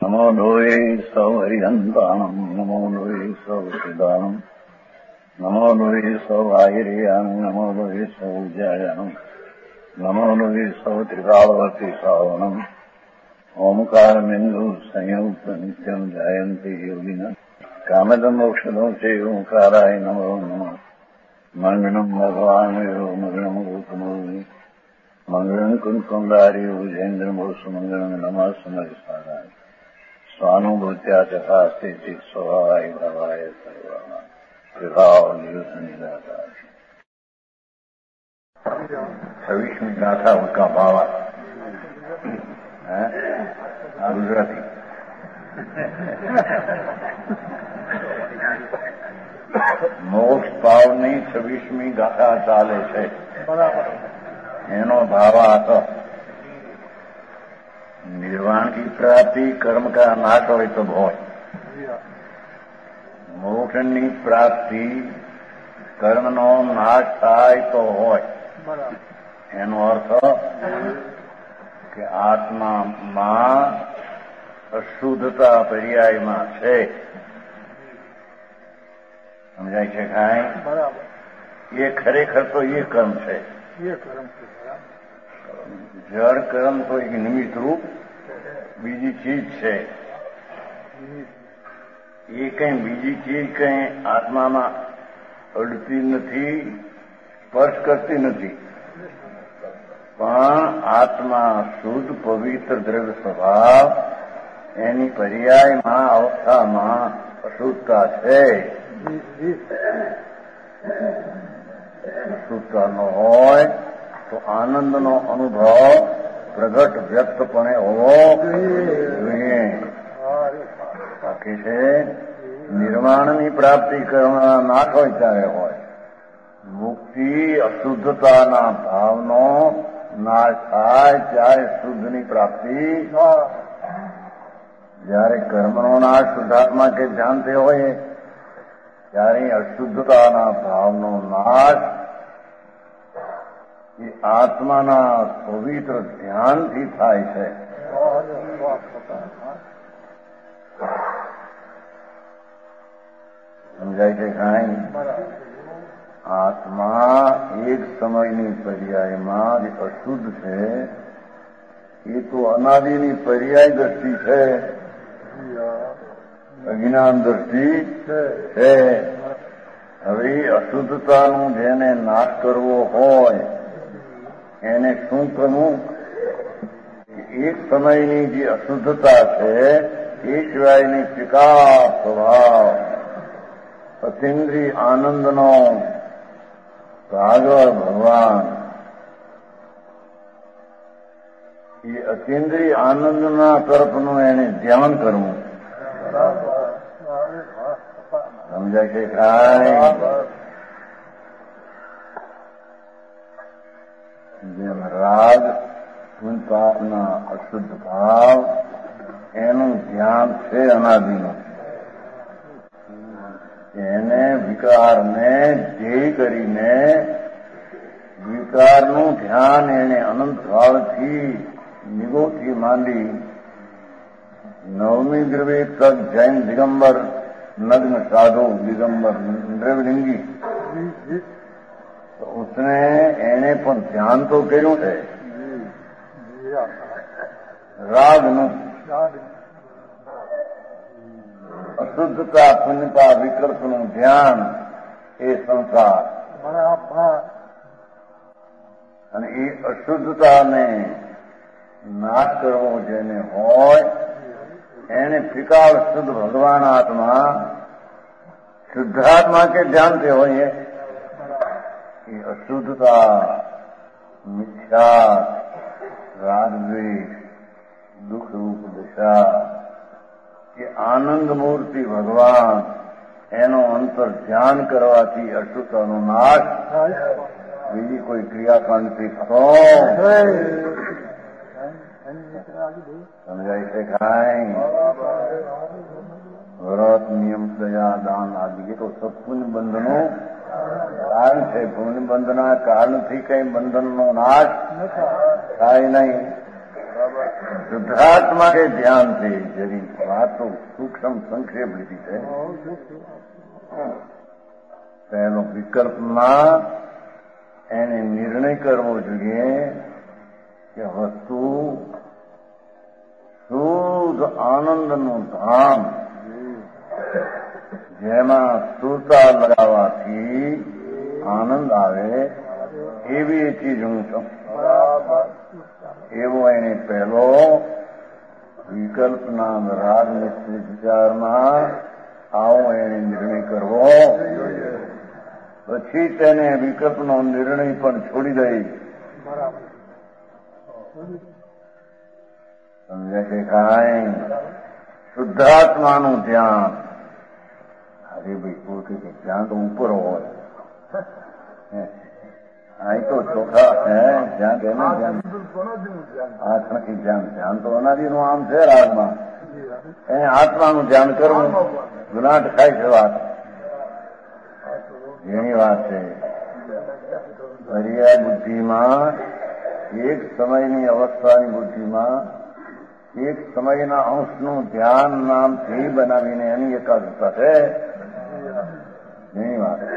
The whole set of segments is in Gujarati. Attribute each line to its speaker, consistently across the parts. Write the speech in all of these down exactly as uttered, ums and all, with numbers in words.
Speaker 1: નમો લોહે સૌ હરિહંતાણમ નમો લોહે સૌ સિદ્ધાણમ નમો લોહે સૌ આયર્યાણમ નમો લોહે સૌ જયાણમ નમો લોહે સૌ ત્રિકાળવતી શ્રાવણમ ઓમકારમેન્દુ સંયુક્ત નિત્યમ જાયંતી યોગિના કામદમ મોક્ષદો છે ઓંકારાય નમો નમઃ મંગળમ ભગવાન મંગળમ ગોતમોહિ મંગળમ કુંકુંડારી ઉજેન્દ્રમોષ મંગળમ નમઃ સમરિસારાય સ્વાનુભૂત્યા ચકાસ્તે ચિત સ્વભાવાય ભાવાય સર્વાના વિભાવ નિદાતા છવ્વીસમી ગાથા ઉનકા ભાવા આ ગુજરાતી મોક્ષ ભાવની છવ્વીસમી ગાથા ચાલે છે. એનો ભાવાર્થ निर्वाण की प्राप्ति कर्म का नाश हो तो भोय, मोक्ष की प्राप्ति कर्म नो नाश थाय तो होय. एनो अर्थ कि आत्मा में अशुद्धता पर्याय में है. समझाय છે કાંઈ? ये खरेखर तो ये कर्म है. ये कर्म જળ કર્મ તો એક નિમિત્ત રૂપ બીજી ચીજ છે. એ કઈ બીજી ચીજ કઈ આત્મામાં અડતી નથી, સ્પર્શ કરતી નથી. પણ આત્મા શુદ્ધ પવિત્ર દ્રવ્ય સ્વભાવ એની પર્યાયમાં અવસ્થામાં અશુદ્ધતા છે. અશુદ્ધતા ન હોય તો આનંદનો અનુભવ પ્રગટ વ્યક્તપણે હોવો જોઈએ. બાકી છે નિર્વાણની પ્રાપ્તિ કરવાના નાશ હોય ત્યારે હોય. મુક્તિ અશુદ્ધતાના ભાવનો નાશ થાય ત્યારે શુદ્ધની પ્રાપ્તિ. જયારે કર્મનો નાશ શુદ્ધાત્મા કે ધ્યાનથી હોય ત્યારે અશુદ્ધતાના ભાવનો નાશ એ આત્માના પવિત્ર ધ્યાનથી થાય છે. સમજાય છે કાંઈ? આત્મા એક સમયની પર્યાયમાં જે અશુદ્ધ છે એ તો અનાદિની પર્યાય દ્રષ્ટિ છે, અજ્ઞાન દ્રષ્ટિ છે. હવે અશુદ્ધતાનું જેને નાશ કરવો હોય એને શું કરવું? એક સમયની જે અશુદ્ધતા છે એ સિવાયની વિકાસ સ્વભાવ અતિન્દ્રિય આનંદનો સાગર ભગવાન, એ અતિન્દ્રિય આનંદના તરફનું એને ધ્યાન કરવું. સમજાય છે કાંઈ? જેમ રાગ પુંતાના અશુદ્ધ ભાવ એનું ધ્યાન છે અનાદિનું, એને વિકારને ધ્યેય કરીને વિકારનું ધ્યાન એને અનંત ભાવથી નિગોથી માંડી નવમી દ્રવ્ય તક જૈન દિગંબર नग्न साधु दिगंबर द्रवलिंगी तो उसने एने पर ध्यान तो કર્યું છે રાગનું. અશુદ્ધતા પુણ્યતા વિકલ્પનું ધ્યાન એ સંસાર, અને એ અશુદ્ધતાને નાશ કરવો જેને હોય એને ફિકાળ શુદ્ધ ભગવાન આત્મા શુદ્ધાત્મા કે ધ્યાનથી હોય એ અશુદ્ધતા મિથ્યા રાગદ્વેષ દુઃખ રૂપ દશા કે આનંદ મૂર્તિ ભગવાન એનો અંતર ધ્યાન કરવાથી અશુદ્ધતાનો નાશ બીજી કોઈ ક્રિયાકાંડથી થતો. સમજાય છે કાંઈ? વ્રત નિયમ દયા દાન આદિ એ તો સબ પુણ્ય બંધનો કારણ છે. પુણ્ય બંધના કારણથી કઈ બંધનનો નાશ થાય નહીં. શુદ્ધાત્મા કે ધ્યાનથી જરી વાતો સૂક્ષ્મ સંક્ષેપ લીધી છે. તેનો વિકલ્પમાં એને નિર્ણય કરવો જોઈએ કે વસ્તુ શુદ્ધ આનંદનું ધામ જેમાં સુરતા લગાવવાથી આનંદ આવે એવી ચીજ હું છું. એવો એને પહેલો વિકલ્પના રાગ નિશ્ચિત વિચારમાં આવો એને નિર્ણય કરવો. પછી તેને વિકલ્પનો નિર્ણય પણ છોડી દઈ. સમજે છે કાંઈ? શુદ્ધાત્માનું ધ્યાન. અરે ભાઈ કોઈ કે ધ્યાન તો ઉપર હોય. અહીં તો ચોખા હે ધ્યાન કે ધ્યાન આત્માથી ધ્યાન ધ્યાન તો અનાદિનું આમ છે રાગમાં. એ આત્માનું ધ્યાન કરવું ગુનાટ ખાય છે વાત. એની વાત છે. પર્યાય બુદ્ધિમાં એક સમયની અવસ્થાની બુદ્ધિમાં એક સમયના અંશનું ધ્યાન નામથી બનાવીને એની એકાગ્રતા છે. એની વાત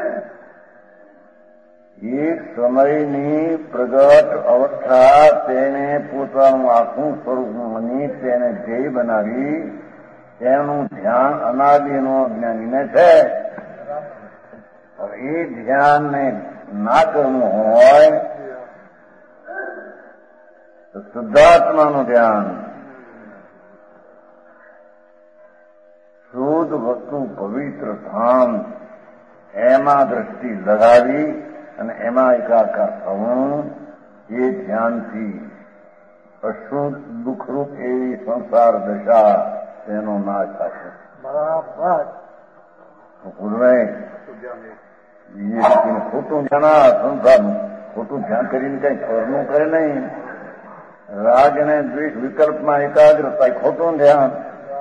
Speaker 1: એક સમયની પ્રગટ અવસ્થા તેને પોતાનું આખું સ્વરૂપ માની તેને ધ્યેય બનાવી તેનું ધ્યાન અનાદિનો અજ્ઞાનીને છે. એ ધ્યાનને ના કરવું હોય તો શુદ્ધાત્માનું ધ્યાન શુદ્ધ વસ્તુ પવિત્ર ધામ એમાં દ્રષ્ટિ લગાવી અને એમાં એકાકાર થવું એ ધ્યાનથી અશુદ્ધ દુઃખરૂપ એવી સંસાર દશા તેનો નાશ થશે. બરાબર પૂર્વે બીજી રીતિનું ખોટું ધ્યાન સંસારનું ખોટું ધ્યાન કરીને કઈ ઘરનું કરે નહીં. રાગ અને દ્વેષ વિકલ્પમાં એકાગ્રતા ખોટું ધ્યાન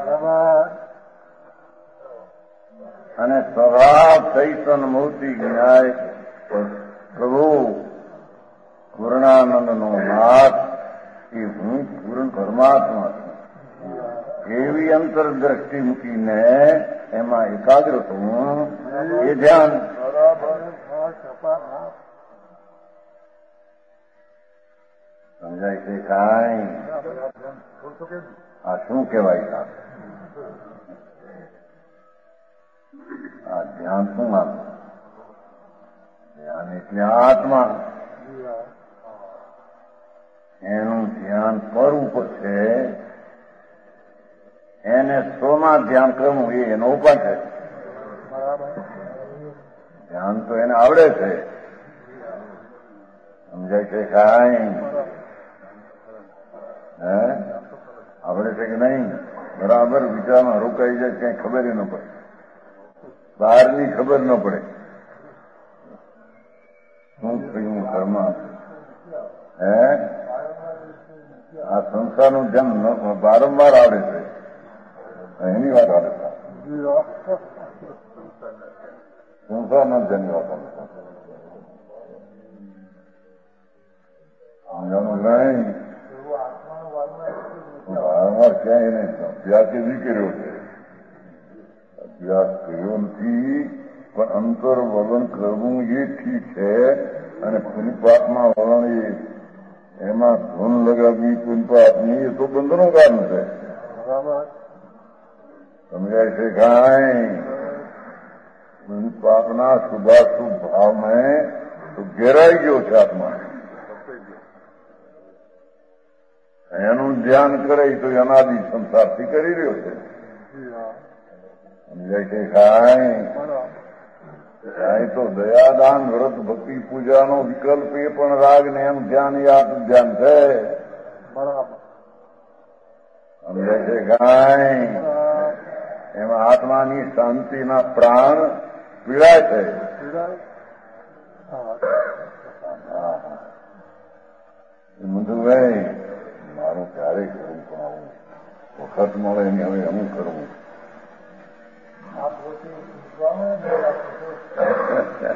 Speaker 1: અને સ્વભાવ ચૈતન મૂર્તિ જ્ઞાય પ્રભુ પૂર્ણાનંદનો નાથ એ હું પૂર્ણ પરમાત્મા છું એવી અંતરદ્રષ્ટિ મૂકીને એમાં એકાગ્ર થવું એ ધ્યાન. સમજાય છે કાંઈ? આ શું કહેવાય? આ ધ્યાન શું આપ? ધ્યાન એટલે આત્મા. એનું ધ્યાન પર ઉપર છે. એને સોમાં ધ્યાન કરવું એ એનો ઉપાય છે. ધ્યાન તો એને આવડે છે. સમજાય છે કાંઈ? હે આવડે છે કે નહીં? બરાબર વિચારમાં રોકાઈ જાય ક્યાંય ખબર ન પડે. બહારની ખબર ન પડે. શું થયું ઘરમાં? હે આ સંસારનું ધ્યાન વારંવાર આવડે છે. એની વાત આવે છે. સંસારના ધ્યાનની વાત આવે છે. નહીં વારંવાર ક્યાંય નહીં. અભ્યાસ એવી કર્યો છે. અભ્યાસ કર્યો નથી પણ અંતર વલણ કરવું એ ઠીક છે. અને પુનપાપમાં વલણ એ એમાં ધૂન લગાવી પુનપાપની એ તો બંધનું કારણ છે. સમજાય છે કાંઈ? પુનપાપના શુભાશુભ ભાવમાં તો ઘેરાઈ ગયો છે આત્મા. એનું ધ્યાન કરે તો અનાદિ સંસારથી કરી રહ્યો છે. સમજાય છે કાંઈ? કાંઈ તો દયાદાન વ્રત ભક્તિ પૂજાનો વિકલ્પ એ પણ રાગ ને એમ ધ્યાન એ આત્મ ધ્યાન છે. સમજાય છે કાંઈ? એમાં આત્માની શાંતિના પ્રાણ પીડાય છે. મધુભાઈ મારું ક્યારે કરવું પણ આવું વખત મળે ને હવે હું કરવું.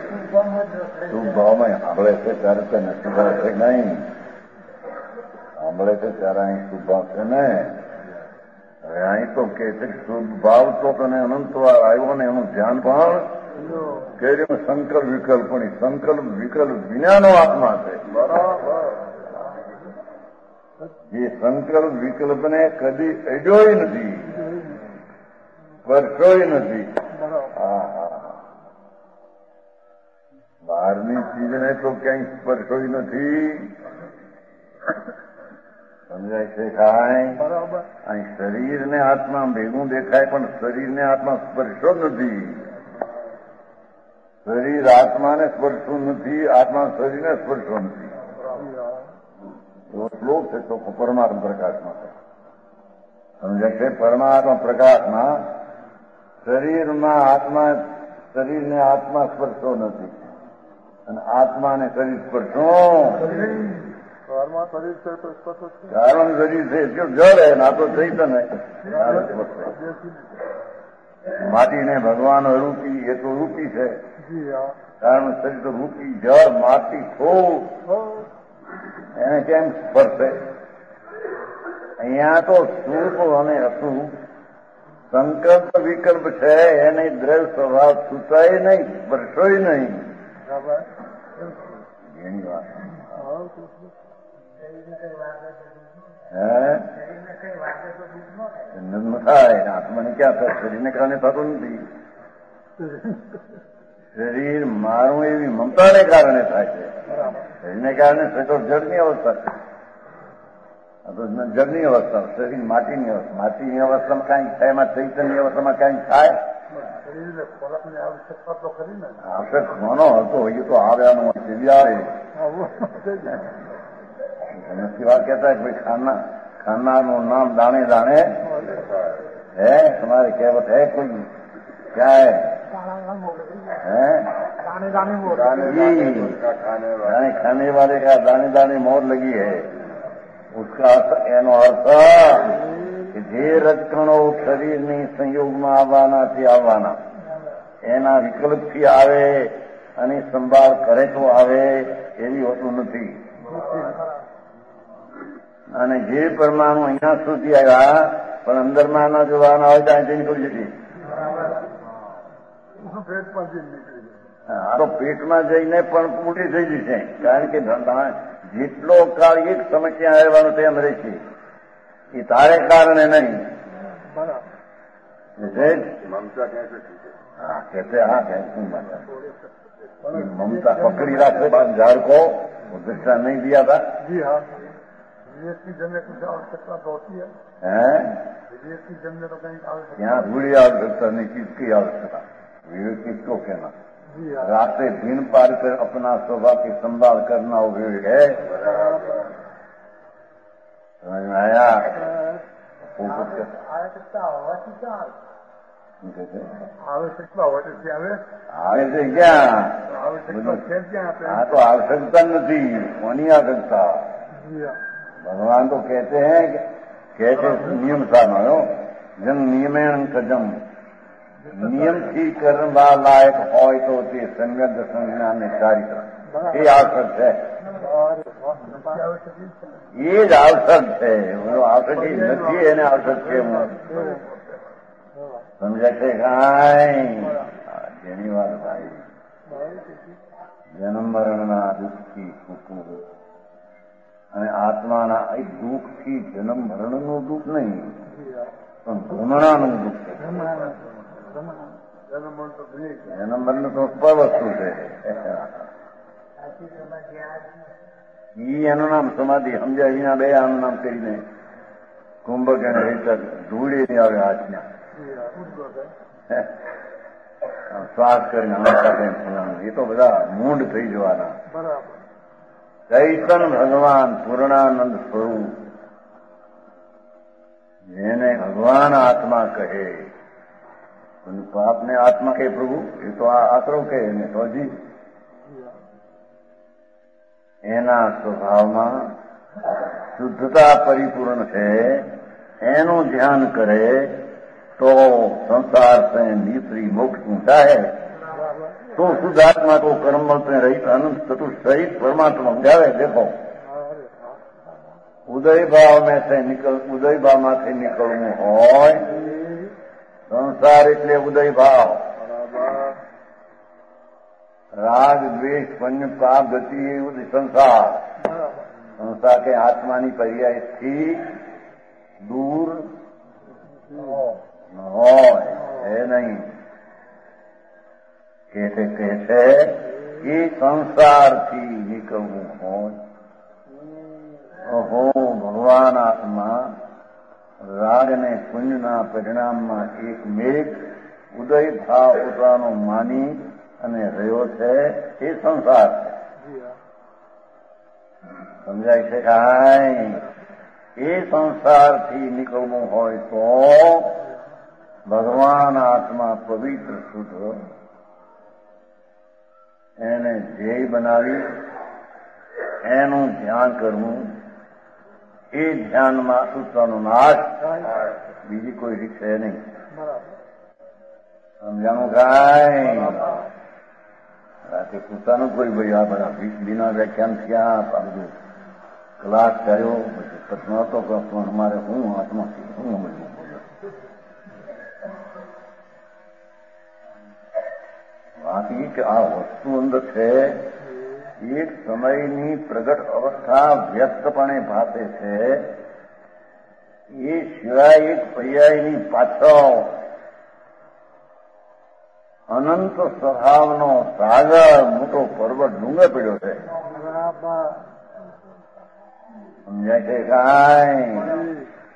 Speaker 1: શુભ ભાવમાં સાંભળે છે ત્યારે તે નક્કી કરે છે નહીં. સાંભળે છે ત્યારે અહીં શુભ ભાવ છે ને. હવે અહીં તો કે છે શુભ ભાવ તો તને અનંત વાર આવ્યો ને એનું ધ્યાન પણ કે સંકલ્પ વિકલ્પ પણ સંકલ્પ વિકલ્પ વિનાનો આત્મા છે. એ સંકલ્પ વિકલ્પને કદી અડ્યોય નથી, સ્પર્શોય નથી. બહારની ચીજને તો ક્યાંય સ્પર્શોય નથી. સમજાય છે કાંઈ? અહીં શરીર ને આત્મા ભેગું દેખાય પણ શરીરને આત્મા સ્પર્શો નથી. શરીર આત્માને સ્પર્શો નથી, આત્મા શરીરને સ્પર્શો નથી. એવો શ્લોક છે તો પરમાત્મા પ્રકાશમાં સમજાય છે. પરમાત્મા પ્રકાશમાં શરીરમાં આત્મા શરીરને આત્મા સ્પર્શો નથી અને આત્માને શરીર સ્પર્શો. કારણ શરીર છે જળ હે ના તો ચૈતન હે. માટીને ભગવાન રૂપી એ તો રૂપી છે, કારણ શરીર તો રૂપી જળ માટી ખોળ એને કેમ સ્પર્શે? અહીંયા તો શુભ અને અશુભ સંકલ્પ વિકલ્પ છે, એને દ્રવ્ય સ્વભાવ છૂટાય નહીં, સ્પર્શોય નહીં. એની વાત થાય આત્માને ક્યાં થાય? શરીરને કારણે થતું નથી. શરીર મારું એવી મમતાને કારણે થાય છે. શરીરને કારણે તો જળની અવસ્થા છે. આ તો જળની અવસ્થા, શરીર માટીની અવસ્થા. માટીની અવસ્થામાં કાંઈક થાય, એમાં ચૈતનની અવસ્થામાં કાંઈક થાય. આવશ્યક કોનો હતો એ તો આવ્યાનો આવે. નથી વાત કહેતા કે ભાઈ ખાના ખાનારનું નામ દાણે દાણે હે. તમારે કહેવત હે કોઈ ક્યાં હે? दाने खाने वाले का दाने दाने मोर लगी है. उसका एनो अर्थ કે જે રજકણો શરીરની સંયોગમાં આવવાનાથી આવવાના એના વિકલ્પથી આવે અને સંભાળ કરે તો આવે એવી હોતું નથી. અને જે પરમાણુ અહીંયા સુધી આવ્યા પણ અંદરમાં ના જોવાના હોય ત્યાં જઈને નીકળી જતી. આ તો પેટમાં જઈને પણ પૂરી થઈ જશે, કારણ કે જેટલો કાળ એક સમસ્યા આવવાનો તેમ રહેશે. એ તારે કારણે નહીં. મમતા હા કહેते હા कैसी ममता पकड़ी रखे बाद झाड़ को दृष्टा नहीं दिया था. जी हाँ, विवेक की जन्म में कुछ आवश्यकता तो होती है. हैं विवेक की जन्म में तो कहीं आवश्यकता यहाँ थोड़ी आवश्यकता नहीं. किसकी आवश्यकता? विवेक किसको कहना? रास्ते दिन पार कर अपना स्वभाव की संभाल करना वो विवेक है. समझ में आया? आवश्यकता होती क्या आवश्यकता होती આવે છે ક્યાં? हाँ तो आवश्यकता नहीं, कोनी आवश्यकता. भगवान तो कहते हैं कहते नियम सा मानो जन नियमेण कजम નિયમથી કરવા લાયક હોય તો તે સંગત સંજ્ઞા ને ચારિત્ર એ આવશ્યક છે. એ જ આવશ્યક છે. આવશ્યક નથી એને આવશ્યક છે. સમજાય છે કાંઈ? જેની વાત ભાઈ જન્મ મરણના દુઃખથી છૂટવું અને આત્માના એક દુઃખથી જન્મ મરણનું દુઃખ નહીં પણ ભ્રમણાનું દુઃખ છે. જન્મ મરણ તો પર વસ્તુ છે. ઈ એનું નામ સમાધિ સમજાય વિના બે આનું નામ કરીને કુંભક અને હેઠળ ધૂળી નહીં આવે હાથના શ્વાસ કરીને હમણાં એ તો બધા મૂંડ થઈ જવાના. ચૈતન ભગવાન પૂર્ણાનંદ સ્વરૂપ જેને ભગવાન આત્મા કહે. આપને આત્મા કહે પ્રભુ એ તો આ આશરો કહે એને તો હજી એના સ્વભાવમાં શુદ્ધતા પરિપૂર્ણ છે. એનું ધ્યાન કરે તો સંસાર से નીતરી મોક્ષ ઊંચા है. तो शुद्ध आत्मा को कर्म से रहित अनंत चतुर सहित परमात्मा जावे. देखो ઉદય ભાવ में से निकल उदय ભાવમાંથી નીકળવું હોય સંસાર એટલે ઉદય ભાવ राग द्वेष पुण्य पाप गति ये संसार संसार के आत्मा ની पर्याय थी दूर न હોય એ નહીં कहते कहते ये संसार थी નીકળવું હોય ઓહો ભગવાન આત્મા રાગ ને પુણ્યના પરિણામમાં એક મેઘ ઉદય ભાવ પોતાનો માની અને રહ્યો છે એ સંસાર છે સમજાય છે કાંઈ એ સંસારથી નીકળવું હોય તો ભગવાન આત્મા પવિત્ર શુદ્ધ એને ધ્યેય બનાવી એનું ધ્યાન કરવું એ ધ્યાનમાં સૂત્રનો નાશ બીજી કોઈ રીત છે નહીં સમજાણું કાંઈ રાતે પોતાનું કોઈ ભાઈ આ બધા બીના વ્યાખ્યાન થયા આ બધું ક્લાસ થયો પછી પ્રશ્ન હતો પ્રશ્ન અમારે હું આત્મા હું સમજવું વાત એ કે આ વસ્તુ અંદર છે એક સમયની પ્રગટ અવસ્થા વ્યક્તપણે ભાતે છે એ સિવાય એક પર્યાયની પાછળ અનંત સ્વભાવનો સાગર મોટો પર્વત ડુંગર પડ્યો છે સમજાય છે કાંઈ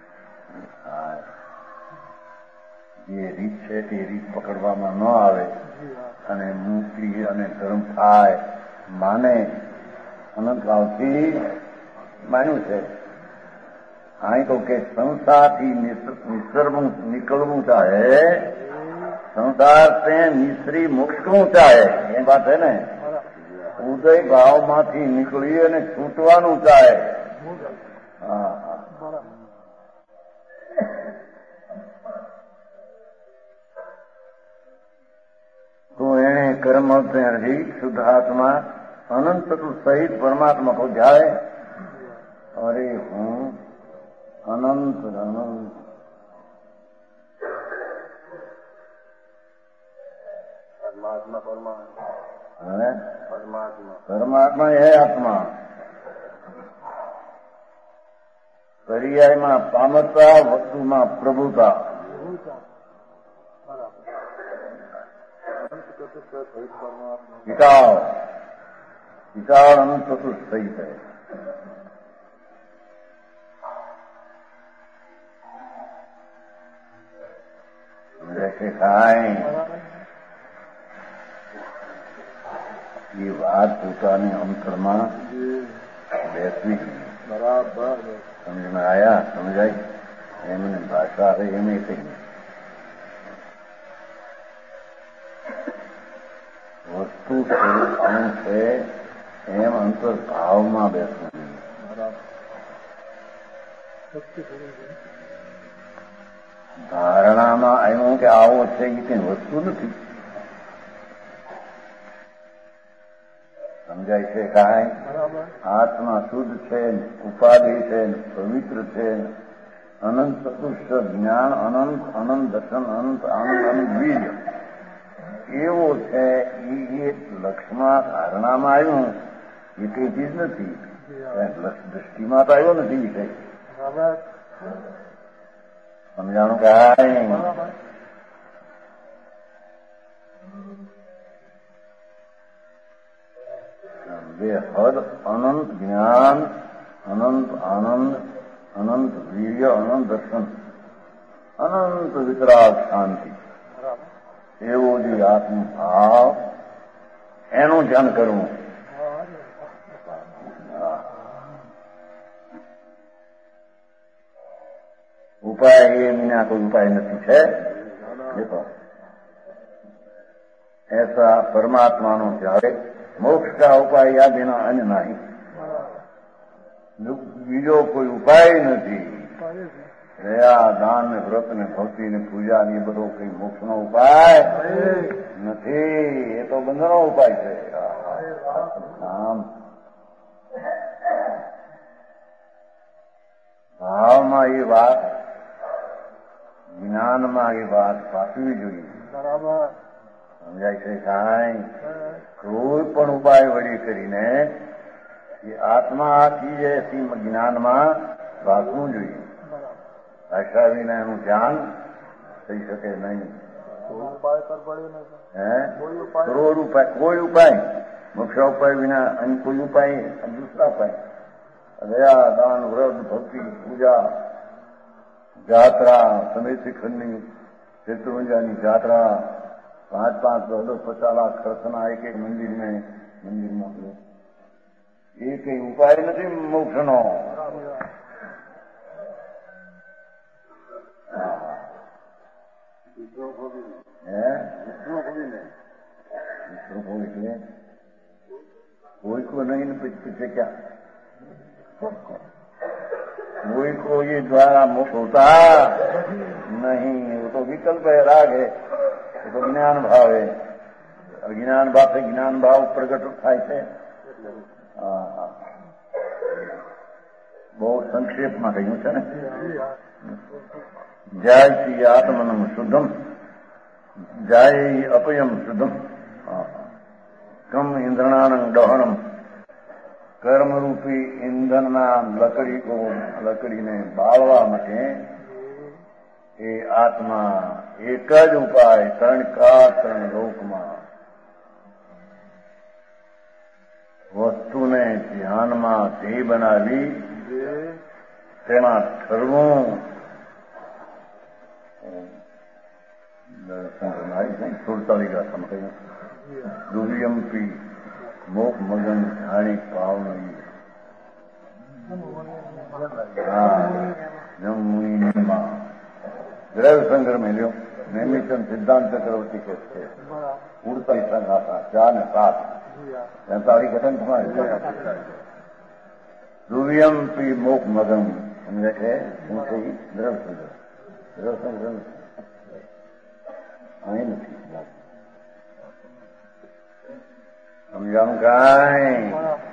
Speaker 1: જે રીત છે તે રીત પકડવામાં ન આવે અને મુક્તિ અને ધર્મ થાય માને અનંત ભાવથી માન્યું છે અહીં તો કે સંસારથી નિસરવું નીકળવું ચાહે संसार से निश्री मुक्तों चाहे ये बात है ने उदय भाव माथी निकली અને છૂટવાનું ચાહે હા तो એને कर्म रहित शुद्ध आत्मा अनंत तत्व सहित परमात्मा को जाए अरे हूँ अनंत अनंत परमात्मा परमात्मा परमात्मा परमात्मा है आत्मा पर्यायમાં પામરતા વસ્તુમાં પ્રભુતા વિકાળ વિકાળ અનંત ચતુર્થ સહિત है जैसे खाएं ये बात પોતાની અંતરમાં બેસવી બરાબર સમજમાં આયા સમજાય એમને ભાષા આવે એમ એ કઈ વસ્તુ સ્વરૂપ છે એમ અંતર ભાવમાં બેસવું ધારણામાં આવ્યું કે આવો છે એ કઈ વસ્તુ નથી સમજાય છે કાંઈ આત્મા શુદ્ધ છે ઉપાધિ છે પવિત્ર છે અનંત ચતુષ્ટ જ્ઞાન અનંત અનંત દર્શન અનંત આનંદ અનંત બીજ એવો છે એ એક લક્ષમાં ધારણામાં આવ્યું એ કઈ ચીજ નથી દ્રષ્ટિમાં તો આવ્યો નથી વિષય સમજાણું કાંઈ બે હદ અનંત જ્ઞાન અનંત આનંદ અનંત વીર્ય અનંત દર્શન અનંત વિતરાગ શાંતિ એવો જે આત્મભાવ એનું ધ્યાન કરવું ઉપાય એ વિના કોઈ ઉપાય નથી છે દેખો ऐसा परमात्मा જ્યારે मोक्ष का उपाय या बिना अन्य नहीं बीजो कोई उपाय नहीं दया दान ने व्रत ने भक्ति ने पूजा ने बधो कई मोक्ष नो उपाय नहीं ये तो बंधनो उपाय है आम ભાવમાં એ વાત, જ્ઞાનમાં એ વાત પાકવી જોઈએ.
Speaker 2: બરાબર
Speaker 1: સમજાય છે કાંઈ? કોઈ પણ ઉપાય વળી કરીને એ આત્મા આખી એસી જ્ઞાનમાં વાંચવું જોઈએ. ભાષા વિના એનું ધ્યાન થઈ શકે નહીં. હે કરોડ ઉપાય, કોઈ ઉપાય, મોક્ષ ઉપાય વિના અહીં કોઈ ઉપાય, દૂસરા ઉપાય, દયા, દાન, વ્રત, ભક્તિ, પૂજા, જાત્રા, સમય શિખંડની શેત્રુંજાની જાત્રા, પાંચ પાંચ દસ દસ પચાસ લાખ ખર્ચના એક એક મંદિર ને મંદિર મોકલે, એ કઈ ઉપાય નથી મોક્ષનો. कोई को नहीं पीछे क्या, कोई को ये द्वारा मुक्त होता नहीं, वो तो विकल्प है, राग है, वो तो ज्ञान भाव है. अज्ञान भाव से ज्ञान भाव प्रकट થાય છે. હા, બહુ સંક્ષેપમાં કહ્યું છે ને. જાય શ્રી આત્મનમ શુદ્ધમ, જાય અપયમ શુદ્ધમ, કમ ઇંધણાનંદ દહનમ. કર્મરૂપી ઇંધણના લકડી કો લકડીને બાળવા માટે એ આત્મા એક જ ઉપાય, ત્રણ કાળ ત્રણ લોકમાં વસ્તુને ધ્યાનમાં ધ્યેય બનાવી તેમાં ઠરવું. સુડતાલીસ ગાથામાં કહ્યું, દુર્યમપી મોક મગન જાણી પાવની. જમુઈમાં ગ્રહ સંગ્રહ મેલ્યો. નૈમિચંદ સિદ્ધાંત ચક્રવર્તી કે છે ઉડતાલીસ ગાથા, ચાર ને સાત તેતાળી કથન તમારે. દુર્યમપી મોક મગન સમજે છે શું છે? ગ્રહ સંગ્રહ. ગ્રહ સંગ્રહ અહીં નથી સમજાવું કાંઈ?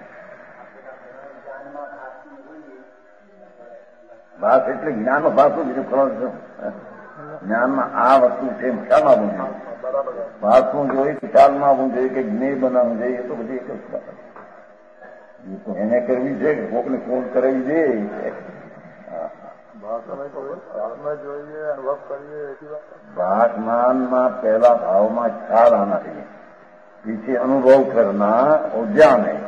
Speaker 1: ભાસ એટલે જ્ઞાનમાં ભાષું બીજું ખરો છો. જ્ઞાનમાં આ વસ્તુ છે, ખ્યાલમાં આવવું જોઈએ. ભાષવું જોઈએ, ખ્યાલમાં આવવું જોઈએ, કે જ્ઞેય બનાવવું જોઈએ, એ તો બધી એક જ વાત એને કરવી છે કે કોકને ફોન કરાવી દે. ભાગમાનમાં પહેલા ભાવમાં ખ્યાલ આना चाहिए, पीछे अनुभव करना और ज्ञान है.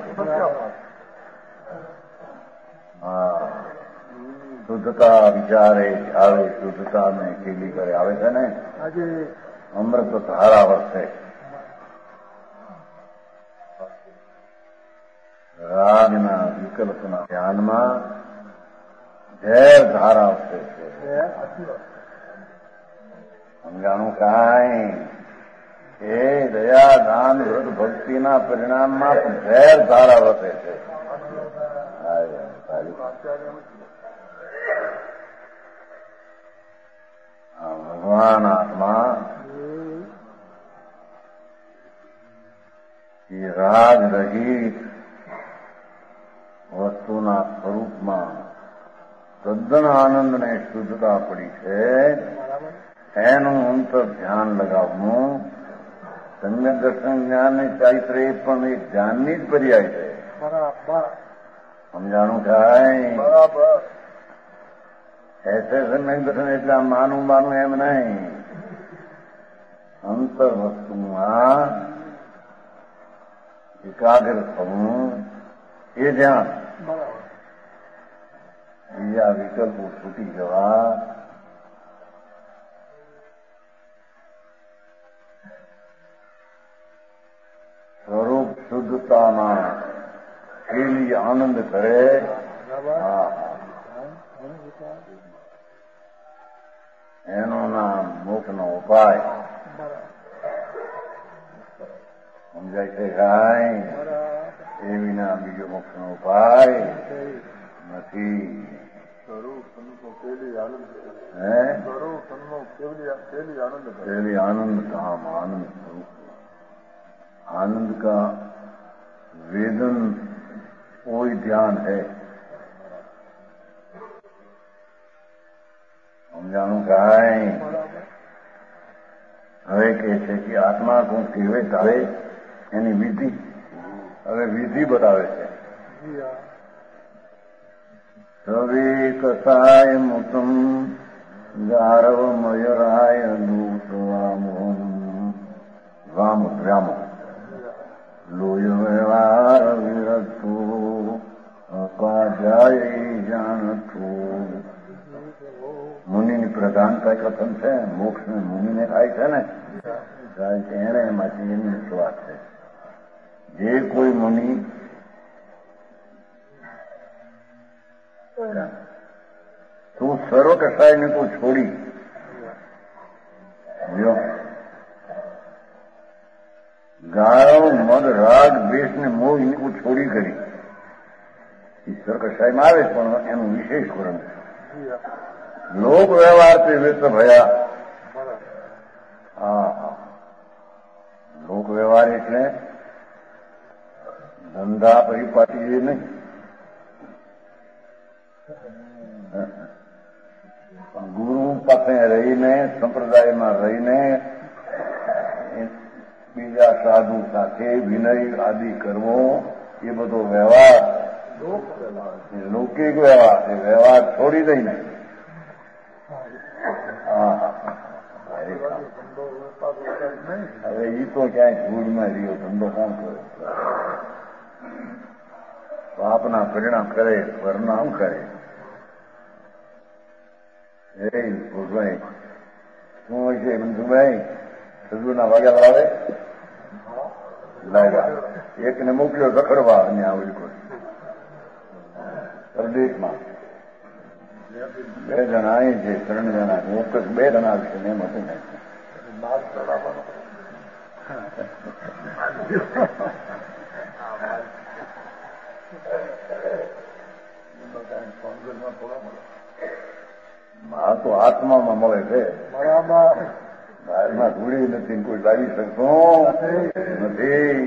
Speaker 1: हाँ, શુદ્ધતા વિચારે આવે, શુદ્ધતા ને કેલી કરે આવે છે ને, અમૃત ધારા વર્તે. રાગના વિકલ્પના ધ્યાનમાં ઝેર ધારા વર્તે છે. સમજાણું કાંઈ? એ દયા, દાન, વ્રત, ભક્તિના પરિણામમાં ઝેર ધારા વર્તે છે. ભગવાન આત્મા એ રાગ રહિત વસ્તુના સ્વરૂપમાં તદ્દન આનંદ ને શુદ્ધતા પડી છે. એનું અંતર ધ્યાન લગાવવું. સમ્યક દર્શન જ્ઞાન ને ચારિત્ર એ પણ એક ધ્યાનની જ પર્યાય છે. સમજાણું કાંઈ? ऐसे સમ્યક દર્શન એટલે આમ માનું માનું એમ નહીં. અંતર વસ્તુમાં એકાગ્ર થવું એ ધ્યાન. બીજા વિકલ્પો છૂટી જવા. સ્વરૂપ શુદ્ધતામાં ખેલી આનંદ કરે. એનું નામ મોક્ષનો ઉપાય. સમજાય છે કાંઈ? એ વિના બીજો મોક્ષનો ઉપાય નથી. હે केवली आनंद धाम, आनंद स्वरूप. आनंद का वेदन कोई ध्यान है, સમજાણું કાંઈ હવે કે છે કે આત્મા કોણ કહેવે તારે એની વિધિ હવે વિધિ બતાવે છે. સવે કસાય મુતમ ગારવ મયુરાય દૂત વામોન વામ વ્યામો લોય વ્યવહાર વિરતું અપાજાય જાણતું. મુનિની પ્રધાનતા કથન છે. મોક્ષ ને મુનિને થાય છે ને એને એમાંથી એની વાત છે. જે કોઈ મુનિ તું સર્વ કસાય ને તું છોડી જો ગાળો મદ રાગ દ્વેષ ને મોહ ને તું છોડી કરી ઈશ્વર કસાયમાં આવે પણ એનું વિશેષ વર્ણન છે. લોક વ્યવહાર થી વ્યસ્ત ભયા. હા હા લોક વ્યવહાર એટલે ધંધા પરિપાટી એ નહીં. ગુરુ પાસે રહીને સંપ્રદાયમાં રહીને બીજા સાધુ સાથે વિનય આદિ કરવો એ બધો વ્યવહાર લૌકિક વ્યવહાર છે. વ્યવહાર છોડી દઈને હવે એ તો ક્યાંય ધૂળમાં રહ્યો ધંધો કોણ કરે? પાપના પરિણામ કરે પરિણામ કરે. એ ભોગભાઈ શું હોય છે મંજુભાઈ? સજુના વાગ્યા આવે લાગ્યા એકને મોકલ્યો રખડવા અને આવી કોઈ પરદેશમાં બે જણા અહીં છે ત્રણ જણા ચોક્કસ બે જણા આવશે ને એમ હતું ને આ તો આત્મામાં મળે છે. બરાબર બહારમાં ધૂળી નથી કોઈ લાવી શકતો નથી.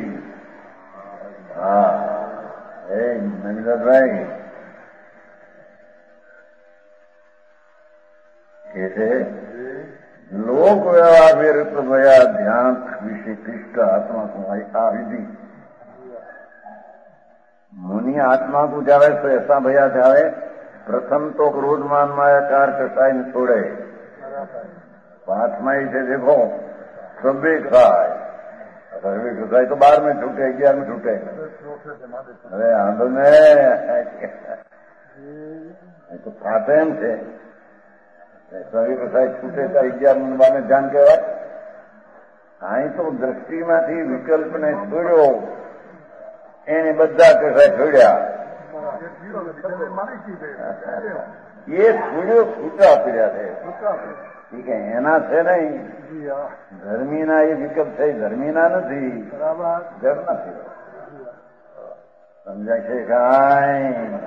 Speaker 1: હા એ નંદભાઈ કે છે લોક વ્યવહાર વિરુદ્ધ ભયા ધ્યાન વિશે ક્લિષ્ટ आत्मा को आ विधि मुनि आत्मा को जावे तो ऐसा भया जावे. प्रथम तो क्रोधमान मायाकार कसाई ने छोड़े. पांचमा ही से देखो सभी कसाई सभी कसाई तो बार में छूटे ग्यारह में छूटे. अरे आंदो में तो फाटे एम છે સવી કસાઈ છૂટે તો અગિયાર મને ધ્યાન કહેવાય. અહીં તો દ્રષ્ટિમાંથી વિકલ્પને છોડ્યો એને બધા કસાઈ છોડ્યા. એ છોડ્યો છૂટા પીડ્યા છે એના છે નહીં. ધર્મીના એ વિકલ્પ છે ધર્મીના નથી જળ નથી. સમજાય છે કાંઈ?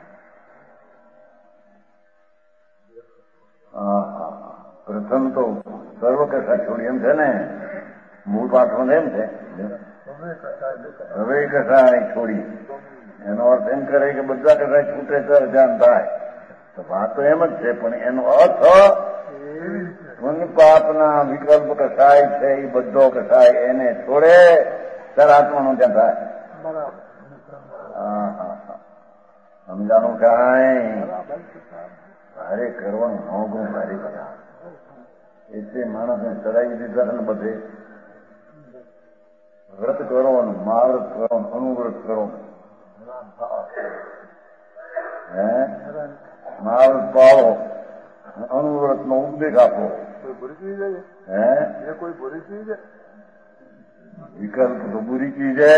Speaker 1: પ્રથમ તો સર્વ કસાય છોડી એમ છે ને મૂળ પાઠમાં એમ છે હવે કસાય છોડી એનો અર્થ એમ કરે કે બધા કસાય છૂટે તર ધ્યાન થાય તો વાત તો એમ જ છે. પણ એનો અર્થ પુન પાપના વિકલ્પ કસાય છે એ બધો કસાય એને છોડે તર આત્માનું ધ્યાન થાય. હા હા હા સમજાણું કાંઈ? ભારે કરવાનું નોગું ભારે બધા એટલે માણસને ચડાવી દીધા ને બધે વ્રત કરવાનું મહાવ્રત કરવાનું અનુવ્રત કરવાનું હે મહાવ્રત પાળો અનુવ્રત નો ઉપદેશ આપો. હે કોઈ બુરી ચીજ વિકલ્પ તો બુરી ચીજ હે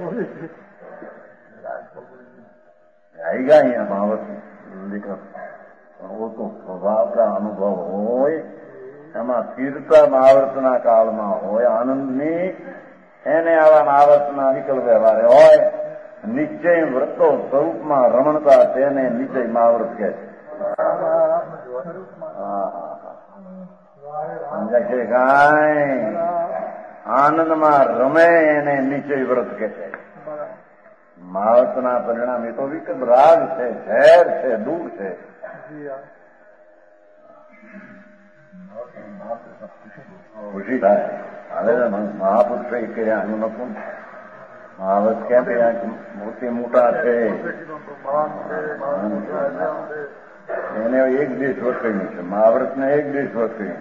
Speaker 1: આવી ગયા અહીંયા મહાવ્રત વિકલ્પ वो तो स्वभाव का अनुभव હોય એમાં સ્થિરતા મહાવ્રતના કાળમાં હોય આનંદની એને આવા મહાવ્રતના વિકલ્પ વ્યવહારે હોય. નિશ્ચય વ્રતો સ્વરૂપમાં રમણતા તેને નિશ્ચય મહાવ્રત કહે છે. સમજાય છે કાંઈ? આનંદમાં રમે એને નિશ્ચય વ્રત કહે છે. મહાવ્રતના પરિણામ એ તો વિકલ્પ રાગ છે ઝેર છે દુઃખ છે. ખુશી થાય. હવે મહાપુરુષો એ કર્યા એનું નતું. મહાવત ક્યાં કર્યા? મોટી મોટા છે એને એક દેશ વસ્યું છે. મહાવ્રતને એક દેશ વસ્યું.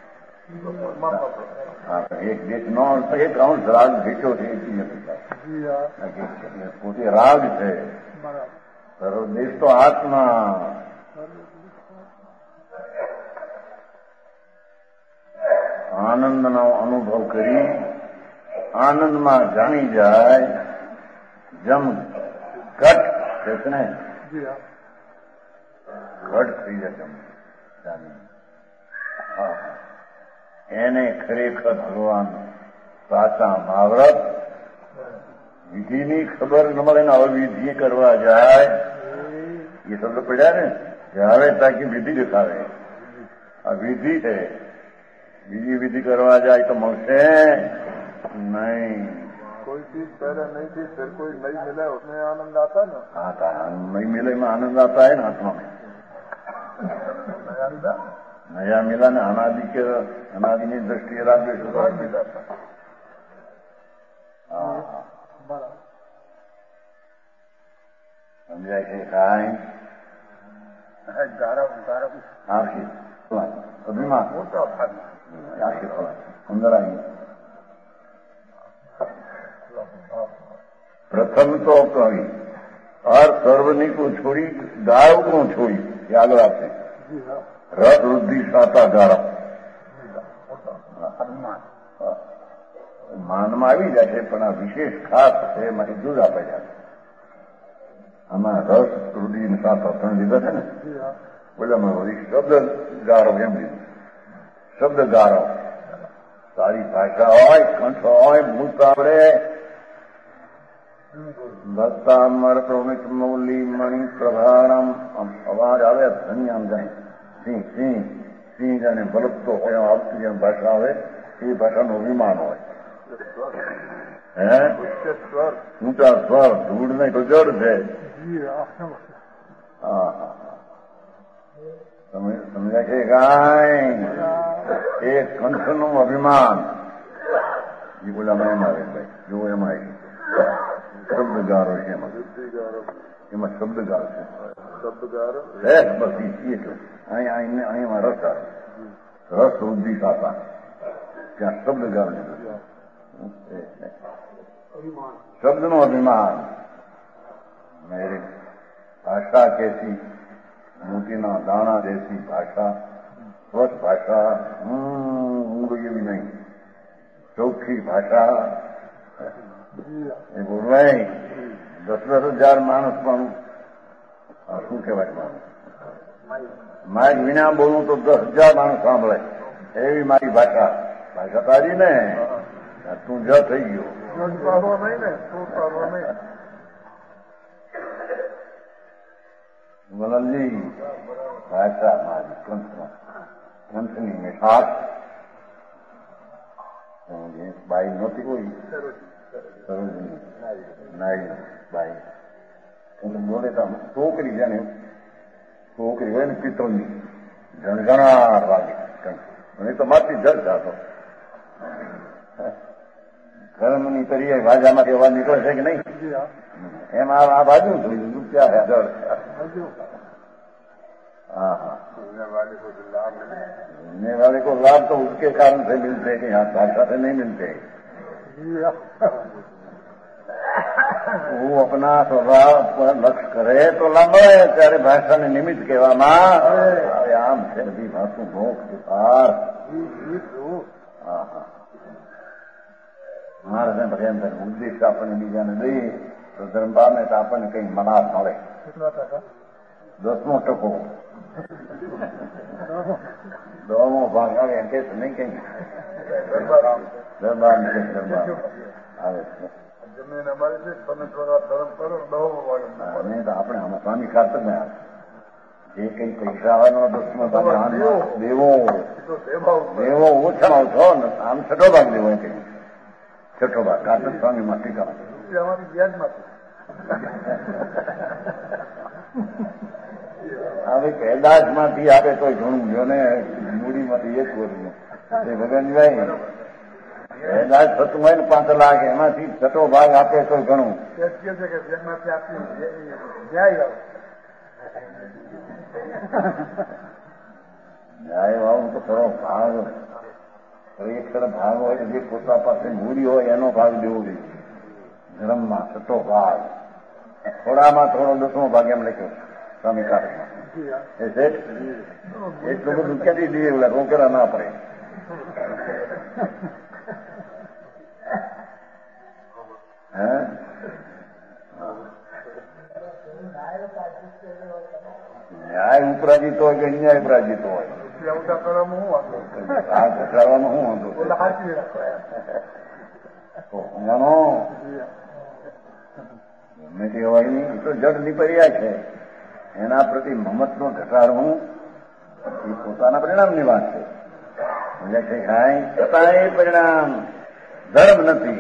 Speaker 1: હા, એક દેશ નો એક અંશ રાગ ભેટો છે એ નથી. પોતે રાગ છે. સર્વ દેશ તો આત્મા. આનંદનો અનુભવ કરી આનંદમાં જાણી જાય. જમ ઘટ છે ને, ઘટ થઈ જાય જમ જાણી. હા, એને ખરેખર ભગવાન સાચા મહાવ્રત. વિધિની ખબર ન મળે ને હવે વિધિ કરવા જાય એ શબ્દ પડ્યા ને કે હવે તાકી વિધિ દેખાવે. આ વિધિ છે. બીજી વિધિ કરવા જાય તો મળશે नहीं.
Speaker 2: कोई चीज पहले नहीं थी फिर कोई नई मिले उसमें आनंद आता है ना.
Speaker 1: आता है. नई मिले में आनंद आता है ना आत्मा में.
Speaker 2: नया मिला
Speaker 1: नया मिला ने अनादि के अनादि ની દ્રષ્ટિએ રાખે તો સમજાય છે કાંઈ?
Speaker 2: ગારવ ગારવ
Speaker 1: આખી અભિમાન
Speaker 2: મોટો
Speaker 1: આખી અંદર આવી. प्रथम तो कवि और सर्वनी को छोड़ी गाय को छोड़ी याद रखते. रस वृद्धि साता गारव માનમાં આવી જાય છે પણ આ વિશેષ ખાસ છે એમાં જુદ આપે છે. આમાં રસ વૃદ્ધિ સાતા ત્રણ લીધા છે ને. બોલામાં વળી શબ્દ ગારો એમ લીધું. શબ્દ ગારો સારી ભાષા હોય, કંઠ હોય, મૂર્ત આવડે. ભક્તામર પ્રમિત મૌલી મણિ પ્રભારમ અવાજ આવે ધન્ય આમ જાય. સિંહ સિંહ સિંહ જાણે બલકતો હોય આવતી જેમ ભાષા આવે એ ભાષાનું અભિમાન હોય. હે ઊંચા સ્વર ધૂળ ને ગજર છે. હા હા સમજાય છે કાંઈ? એ કંઠનું અભિમાન એ બોલામાં એમ આવે ભાઈ. જો એમાં શબ્દગારો છે. એમાં એમાં શબ્દગાર છે.
Speaker 2: શબ્દગારો
Speaker 1: બસ એટલું. અહીંયા અહીંયામાં રસ આવે. રસ વૃદ્ધિ સાતા ત્યાં શબ્દગાર શબ્દનું અભિમાન. मेरी भाषा कैसी मोतीना दाना जैसी भाषा, स्वस्थ भाषा, ઊંઘ એવી નહીં, ચોખ્ખી ભાષા એ બોલવાય. દસ દસ હજાર માણસ પણ શું કહેવાય માણસ માઇક વિના બોલું તો દસ હજાર માણસ સાંભળે એવી મારી ભાષા. ભાષા તારી ને તું જ થઈ ગયો. વલલજી ભાષા મારી કંઠમાં કંઠની મીઠાશ બાઈ નહોતી કોઈ નાઈ બાઈ બોલે તો છોકરી છે ને છોકરી હોય ને પિત્તળની જણગણા વાગે કંઠ તો મારથી જજ થતો. ગરમની તરીકે ભાજામાંથી અવાજ નીકળે છે કે નહીં? એમ આ બાજુ થોડી રૂપિયા है जड़. हाँ हाँ मिलने वाले को लाभ तो उसके कारण से मिलते हैं कि यहाँ भाषा से नहीं मिलते. वो अपना स्वभाव पर लक्ष्य करे तो लाभ है. ત્યારે ભાષાને નિમિત્ત કહેવામાં આવે. આમ છે બધી ભાષુ મોક્ષ પાર. હા હા મહારાજને ભગવાન ઉદ્દેશ આપણને બીજાને દઈએ તો ધર્મભાવને તો આપણને કઈ મનાર મળે. દસમો ટકો દોમો ભાગ આવે એમ કે નહીં કઈ દરબાર દરબાર આવે છે.
Speaker 2: જમીન અમારી છે તમે થોડા ધર્મ કરો દોમો ભાગ
Speaker 1: નહીં તો આપણે આમાં સ્વામી ખાતર ને જે કઈ પૈસા આવવાનો દસમો ભાગ દેવો દેવો ઓછામાં ઓછો ને આમ છઠ્ઠો ભાગ દેવો કઈ છઠ્ઠો ભાગ કાતર સ્વામી માં ટીકા
Speaker 2: અમારી વ્યાજમાંથી
Speaker 1: હવે પેદાશ માંથી આપે તો ઘણું જો ને મૂડી મૂડીમાંથી એક વર્ષનું એ ભગવાનભાઈ દાદ થતું હોય ને પાંચ લાખ એમાંથી છઠ્ઠો ભાગ આપે તો ઘણું ન્યાય વાળું તો ખરો ભાગ એક તરફ ભાગ હોય જે પોતા પાસે મૂડી હોય એનો ભાગ દેવો જોઈએ. ધર્મમાં છઠ્ઠો ભાગ થોડામાં થોડો દસમો ભાગ એમ લખ્યો સ્વામી કારકમાં એ છે એટલું બધું ક્યાંથી દઈએ એવું રોકેલા ના પડે. હે ન્યાય ઉપરાજીત હોય કે અન્યાય ઉપરાજીત હોય આ ઘટાડવામાં શું વાંધો ગણો ગમે તે હોય નહીં એ તો જડ નીપર્યા છે. એના પ્રતિ મમત્વ ઘટાડવું એ પોતાના પરિણામની વાત છે. સમજે છે કાંઈ છતાં એ પરિણામ ધર્મ નથી.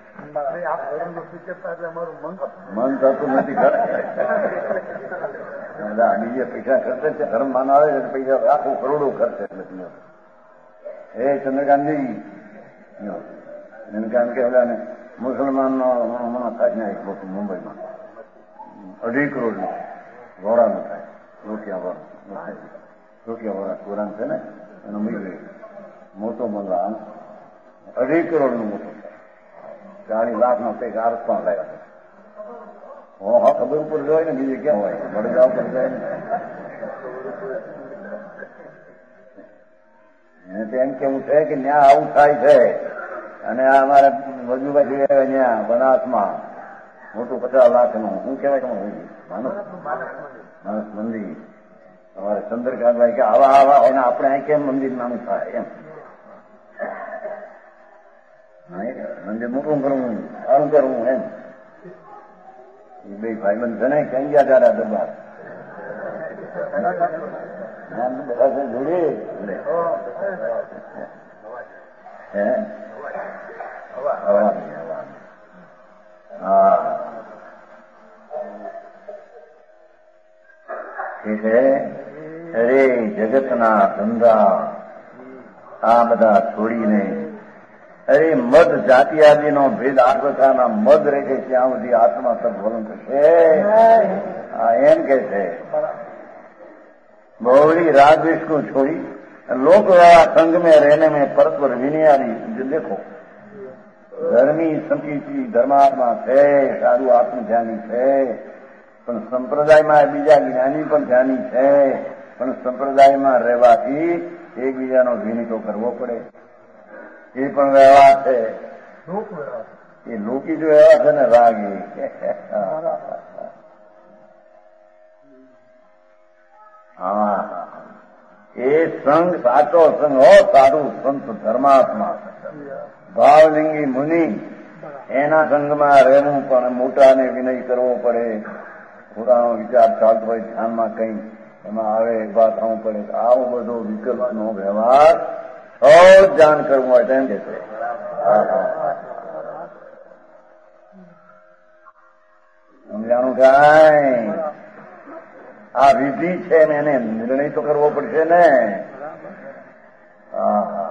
Speaker 1: મન થતું નથી બીજે પૈસા ખર્ચે છે ધર્મ માનો આવે છે પૈસા આખું કરોડો ખર્ચે એટલે એ ચંદ્રકાંતજી ચંદ્રકાંત કે ઓલા મુસલમાનનો હમણાં થાય ને એક મોટું મુંબઈમાં અઢી કરોડ નું વોરાનું થાય રોકિયા વોરા રોકિયા વોરા કોરાન છે ને એનો મિલ મોટો મલ્લા અઢી કરોડ નું મોટું ચાલીસ લાખ નો કંઈક આરસ પણ લાગ્યા હો હા ખબર ઉપર જાય ને બીજે ક્યાં હોય વડોદરા ઉપર જાય ને તો એમ કેવું છે કે ત્યાં આવું થાય છે. અને આ અમારા વજુભાઈ ત્યાં બનાસમાં મોટું પચાસ લાખ નું શું કહેવાય કે માનસ માનસ મંદિર અમારે ચંદ્રકાંતભાઈ કે આવા આવા હોય ને આપણે અહીં કેમ મંદિર નાનું થાય એમ મંદિર મોટું કરવું સારું કરવું એમ એ બે ભાઈબંધ છે ને ક્યાં ગયા તારા દરબાર બધા જોડે હે હા અરે જગતના ધંધા આ બધા છોડીને અરે મદ જાતિ આદિનો ભેદ આત્મતાના મદ રહે છે ત્યાં સુધી આત્મા સદવલન થશે. હા એમ કે છે બહોળી राजवेश છોડી लोक संघ में रहने में परस्पर विनयारी देखो धर्मी संकीची धर्मात्मा છે સારું આત્મ ધ્યાની છે પણ સંપ્રદાયમાં બીજા જ્ઞાની પણ ધ્યાની છે પણ સંપ્રદાયમાં રહેવાથી એકબીજાનો વિનિતો કરવો પડે એ પણ વ્યવહાર છે. એ લોકી જો વ્યવહાર છે ને રાગી હા એ સંઘ સાચો સંઘ હો સારું સંત ધર્માત્મા ભાવલિંગી મુનિ એના સંઘમાં રહેવું પણ મોટાને વિનય કરવો પડે. પોતાનો વિચાર ચાલતો હોય ધ્યાનમાં કઈ એમાં આવે વાત થવું પડે. આવો બધો વિકલ્પનો વ્યવહાર સૌ જાણ કરવું હોય તેમ કે છે. સમજાણું કાંઈ આ વિધિ છે ને એને નિર્ણય તો કરવો પડશે ને. હા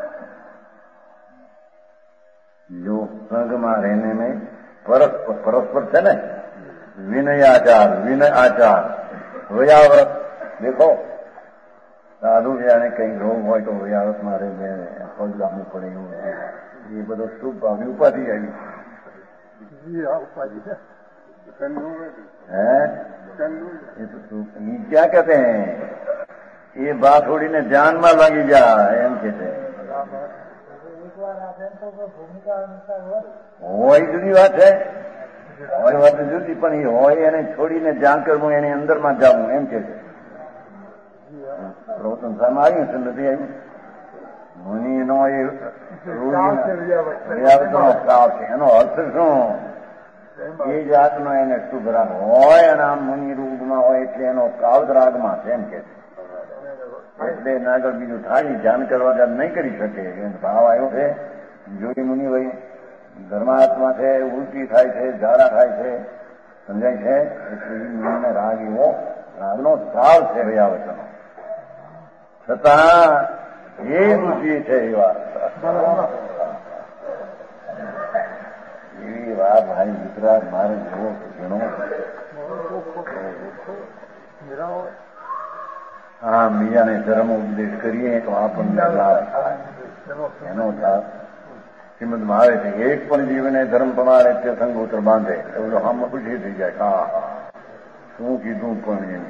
Speaker 1: જો સંઘમાં રહીને મેં પરસ્પર પરસ્પર છે ને વિનય આચાર વિનય આચાર વયાવ્રત દેખો સાધુ જાણે કઈ રોગ હોય તો વયાવ્રતમાં રહીને ફળ લાવવું પડે એવું એ બધો શુભ ભાવની ઉપાધિ આવી है ये तो ये क्या कहते हैं ये बात थोड़ी ने ध्यान में लगी जा एम कहते हैं હોય જુદી વાત છે હોય વાત જુદી પણ એ હોય એને છોડીને ધ્યાન કરવું એની અંદરમાં જવું એમ કે છે. પ્રવચન સામે આવ્યું છે નથી આવ્યું મુનિનો એ કાવ છે એનો અર્થ શું એ જાતનો એને શુભ રાગ હોય અને આમ મુનિ રૂપમાં હોય એટલે એનો કાવદ રાગમાં છે એમ કે છે. એટલે આગળ બીજું થાય ધ્યાન કરવા વગર નહીં કરી શકે. ભાવ આવ્યો છે જોઈ મુનિ ભાઈ ધર્માત્મા છે ઉલટી થાય છે ઝાડા થાય છે સમજાય છે એટલે એ મુનિને રાગ એવો રાગનો ભાવ છે વયાવચનો છતાં એ બુદ્ધિ છે એ વાત એવી વાત ભાઈ ગુજરાત મારે જેવો ઘણો હા બીજાને ધર્મ ઉપદેશ કરીએ તો આપણને લાભ થાય એનો લાભ શ્રીમદમાં આવે છે એક પણ જીવને ધર્મ પ્રમાણે તે સંગોત્ર બાંધે એવું આમાં ખુશી થઈ જાય હા શું કીધું પણ એમ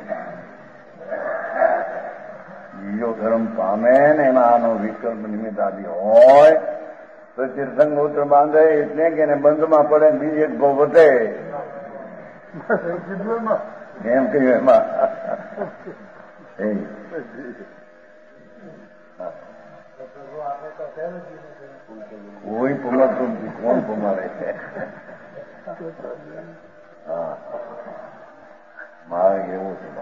Speaker 1: બીજો ધર્મ પામે ને એમાં આનો વિકલ્પ નિમિત્ત આદિ હોય તો તીર્થંગોત્ર બાંધે એટલે કે એને બંધમાં પડે બીજી એક ભાવ વધે એમ કહ્યું એમાં કોઈ પમાડતું નથી કોણ પમાડે છે હા માર્ગ એવો છે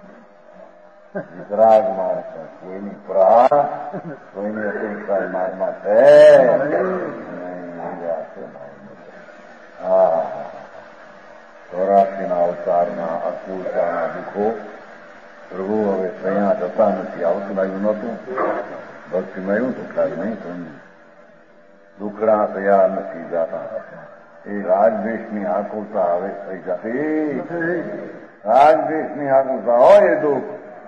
Speaker 1: વિતરાગ માર્ગ કોઈની પ્રાણ કોઈની અપેક્ષા માર્ગમાં છે હા ચોરાસીના અવતારના અકુરતાના દુઃખો પ્રભુ હવે ત્યાં જતા નથી આવતું લાગ્યું નહોતું ભક્તિમાં એવું તો ખ્યાલ નહીં સમજ્યું દુખડા તૈયાર નથી જાતા એ રાગદ્વેષની આકુરતા હવે થઈ જતી રાગદ્વેષની આકુરતા હોય એ દુઃખ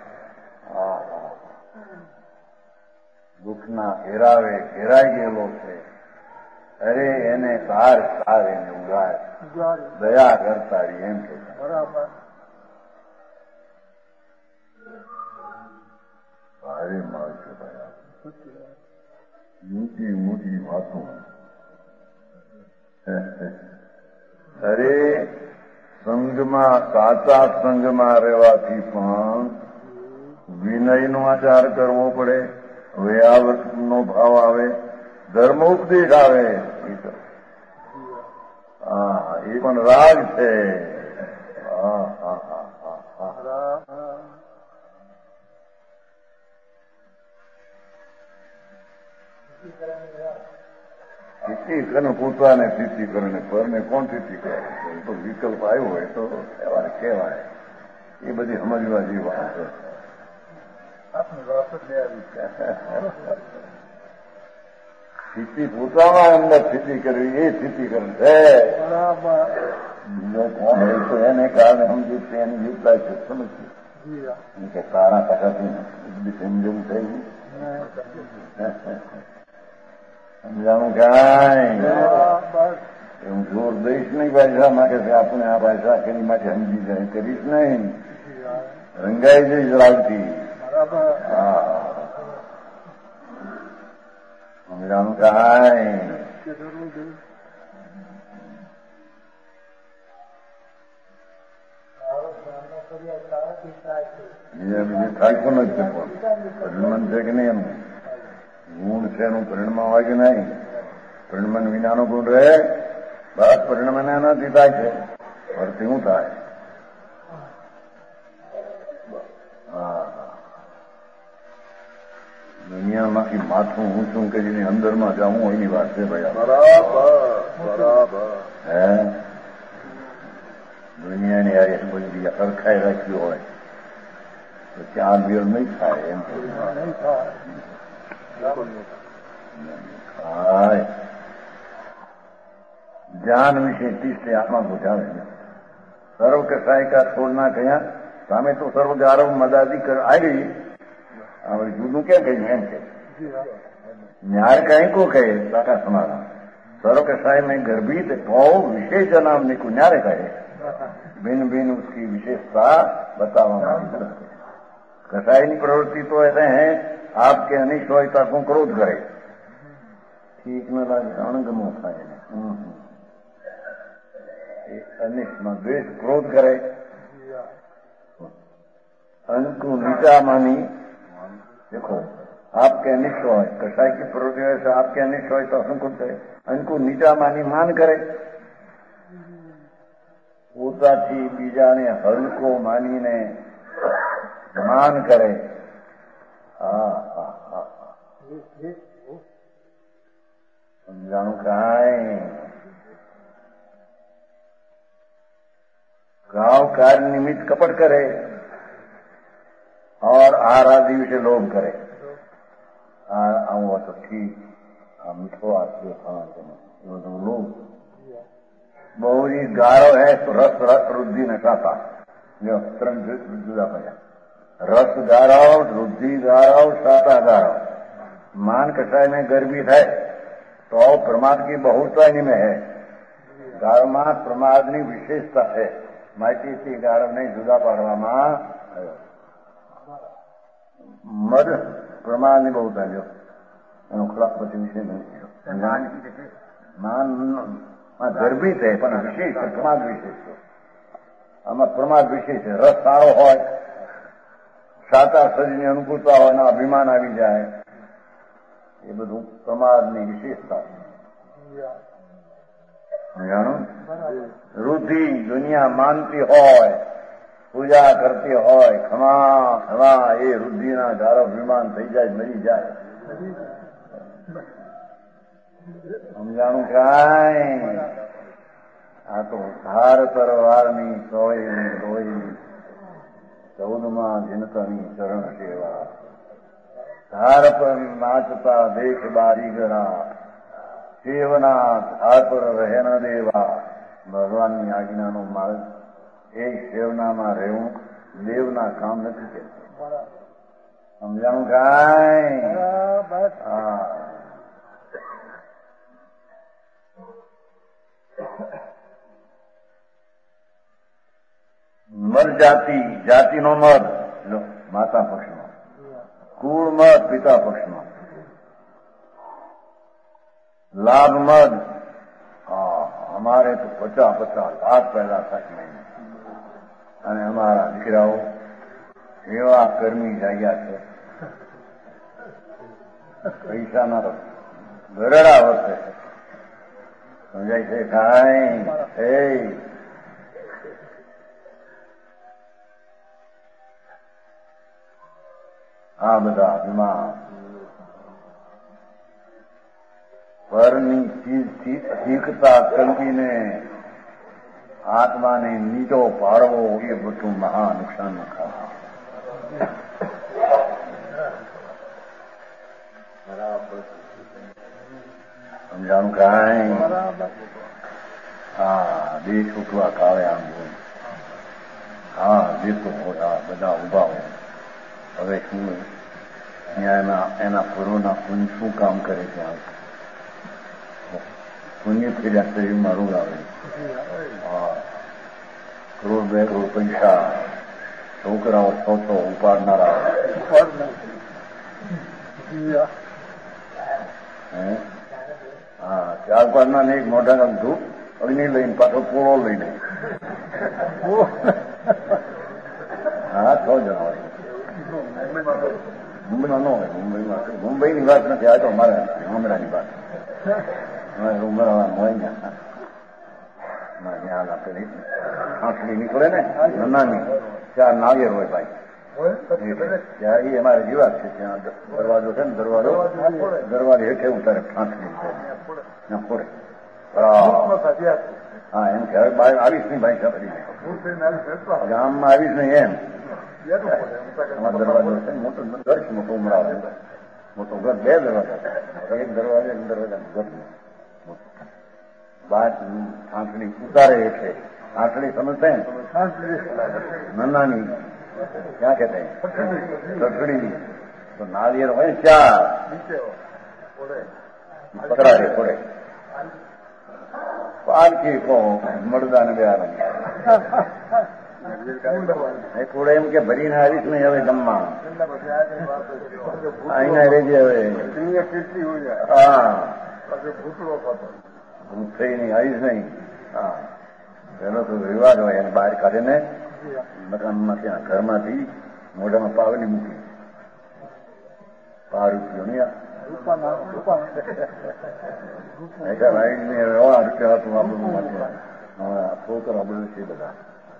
Speaker 1: દુઃખના ઘેરાવે ઘેરાઈ ગયેલો છે અરે એને સાર સાર એને ઉગાડ દયા કરતા એમ કે બરાબર ભારે માર્ગ છે ભાઈ મોટી મોટી વાતો અરે સંઘમાં સાચા સંઘમાં રહેવાથી પણ વિનયનો આચાર કરવો પડે વ્યાવર્તનો ભાવ આવે ધર્મ ઉપદેશ આવે હા એ પણ રાગ છે હા હા હા હા સ્થિતિ કરે પોતાને સ્થિતિ કરે ને પરને કોણ સ્થિતિ કરે તો વિકલ્પ આવ્યો હોય તો કહેવાય કહેવાય એ બધી સમજવા જેવી વાત છે સ્થિતિ પોતામાં અંદર સ્થિતિ કરવી એ સ્થિતિ કરે છે બીજો કોણ હોય તો એને કારણે સમજી એની વિપલાય છે સમજતી કે તારા કથાથી સમજવું થઈ સમજાણું કાંઈ હું જોર દઈશ નહીં ભાષા માટે આપણે આ ભાષા કેની માટે સમજી જાય કરીશ નહીં રંગાઈ જઈશ રાગથી હા સમજાણું કાંઈ બીજા બીજું થાક્યું નથી પણ પરિણમન છે કે નહીં એનું ગુણ છે એનું પરિણમાં હોય કે નહીં પરિણમન વિનાનો ગુણ રહે બસ પરિણમન એનાથી થાય છે ફરતી શું થાય હા દુનિયામાંથી માથું ઊંચું કરીને અંદરમાં જવું એની વાત છે ભાઈ બરાબર બરાબર હે દુનિયાની આ બધી સરખાઈ રાખ્યું હોય તો ત્યાં મેળ નહીં થાય એમ નહીં થાય ज्ञान विषय तीसरे आत्मा बुझावे सर्व कसाई का छोड़ना कया सामे तो सर्व गारव मदादी कर आ गई હવે જુદું ક્યાં કહ્યું એમ કે ન્યાય કहीं को कहे साका समाना सर्व कसाई में गर्भित तो विशेष नाम निको न्यारे कहे भिन्न भिन्न उसकी विशेषता बतावा कसाई की प्रवृत्ति तो ऐसे हैं आपके अनिष्ट हो को क्रोध करे ठीक न लागे अणगमो થાય अनिष्ट में द्वेष क्रोध करे अनको नीचा मानी देखो आपके अनिष्ट हो कसाई की प्रवृत्ति से आपके अनिष्ट हो तो असंकुच करे अनको नीचा मानी मान करे પોતાથી બીજાને હલકો માનીને માન કરે હા હા હા સમજાણું કાંઈ गांव कार्य निमित्त कपट करे और आहार आदि विषय लोभ करे આવું હતો ઠીક આ મીઠો આપ્યો ખાવા એ બધું લો બહુ ગાળો હે તો રસ રસ વૃદ્ધિ ને ખાતા જો ત્રણ જુદા પડ્યા રસ ગાળો વૃદ્ધિ ગાળો સાતા ગાળો मान कसाय में गर्मी है तो प्रमाद की बहुता इनमें है गाळમાં પ્રમાદની વિશેષતા છે માહિતીથી ગાળને જુદા પાડવામાં મદ પ્રમાદની બહુતા જો એનો ખોરાક પછી વિશે માન ગર્ભિત છે પણ વિશેષ છે પ્રમાદ વિશેષ છે આમાં પ્રમાદ વિશેષ છે રસ સારો હોય સાતા શરીરની અનુકૂળતા હોય એના અભિમાન આવી જાય એ બધું પ્રમાદની વિશેષતા જાણો વૃદ્ધિ દુનિયા માનતી હોય પૂજા કરતી હોય ખમા ખમા એ વૃદ્ધિના ગારો અભિમાન થઈ જાય મરી જાય સમજાણું કાંઈ આ તો ધાર તરવારની સોયની લોહીની ચૌદમાં જનતાની ચરણ સેવા ધાર પર નાચતા દેખ બારીગરા સેવના ધાર પર રહે ન દેવા ભગવાનની આજ્ઞાનો માર્ગ એ સેવનામાં રહેવું દેવના કામ નથી કહેતું સમજાણું કાંઈ હા મર જાતિ જાતિનો મર માતા પક્ષનો કુળ મત પિતા પક્ષનો લાભ મત અમારે તો પચાસ પચાસ લાખ પેદા થાય મહિને અને અમારા દીકરાઓ એવા કર્મી જાગ્યા છે પૈસાના ગરડા વર્તે સમજાય છે કાંઈ આ બધા અભિમાન પરની ચીજથી અધિકતા કલ્પીને આત્માને નીચો પાડવો એ બધું મહા નુકસાન ખાવા સમજાણું કાંઈ હા દેશ ઉઠવા કાવે આમ હા દેશો મોટા બધા ઉભા હોય હવે શું અહીંયા એના એના પૂર્વના પુણ્ય શું કામ કરે ત્યાં પુણ્ય ફેર્યા શરીરમાં રોગ આવે હા કરોડ બે કરોડ પૈસા છોકરાઓ છ છ ઉપાડનારા હા ચાર પાંચના ને એક મોઢા ધૂપ અગ્નિ લઈને પાછો પોળો લઈને હા છ જણા હોય મુંબઈમાં ન હોય મુંબઈમાં મુંબઈની વાત નથી આ તો અમારે ગામડાની વાત ઉમરવા હોય ત્યાં આપેલી આંખડી નીકળે ને નાની ચાર નાળિયેર હોય ભાઈ ત્યાં એ અમારે જીવાત છે ત્યાં દરવાજો છે ને દરવાજો દરવાજો હેઠે ઉતારે ફાંસડી ત્યાં ફોડે હા એમ કે હવે આવીશ નહીં ભાઈ સાંભળી ગામમાં આવીશ નહીં એમ અમારો દરવાજો છે મોટો ઘર છે મોટો ઉમરાવ મોટો ઘર બે દરવાજા એક દરવાજો એક દરવાજા ઘર બાર આંખડી ઉતારે છે આંખડી સમજશે ને નાની ક્યાં કે સસડી તો નાળિયેર હોય ચાર પકડાડે પડે પારખી કહો મળદા ને બે થોડે એમ કે ભરીને આવીશ નહીં હવે જમવા અહીંના રેજે હવે હા હું થઈ નહીં આવીશ નહીં હા પેલો તો રિવાજ હોય એને બહાર કાઢીને મકાનમાં ત્યાં ઘરમાંથી મોઢામાં પાવલી મૂકી પા રૂપિયો નહીં રૂપિયા હતું આપણું છોકરા બધું છે બધા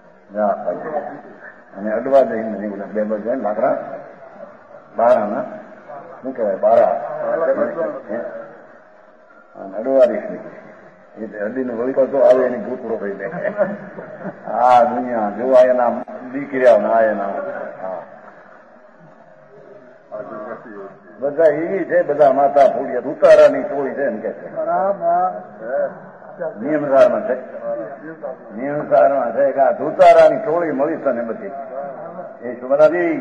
Speaker 1: અને અડવા જઈને બે બાજુ જાય લાકડા બારાના શું કહેવાય બારા અડવા દઈશ નહીં એ અડીને વળી તો આવે એની ભૂતરો થઈ જાય આ દુનિયા જોવા એના દીકર્યા ના એના હા બધા એવી છે, બધા માતા ફૂડિયા ઉતારાની ટોળી છે એમ કે છે. નિયમસારમાં છે, નિયમસારમાં છે કે આ ધુતારાની ટોળી મળી તને બધી. એ સુમરાજી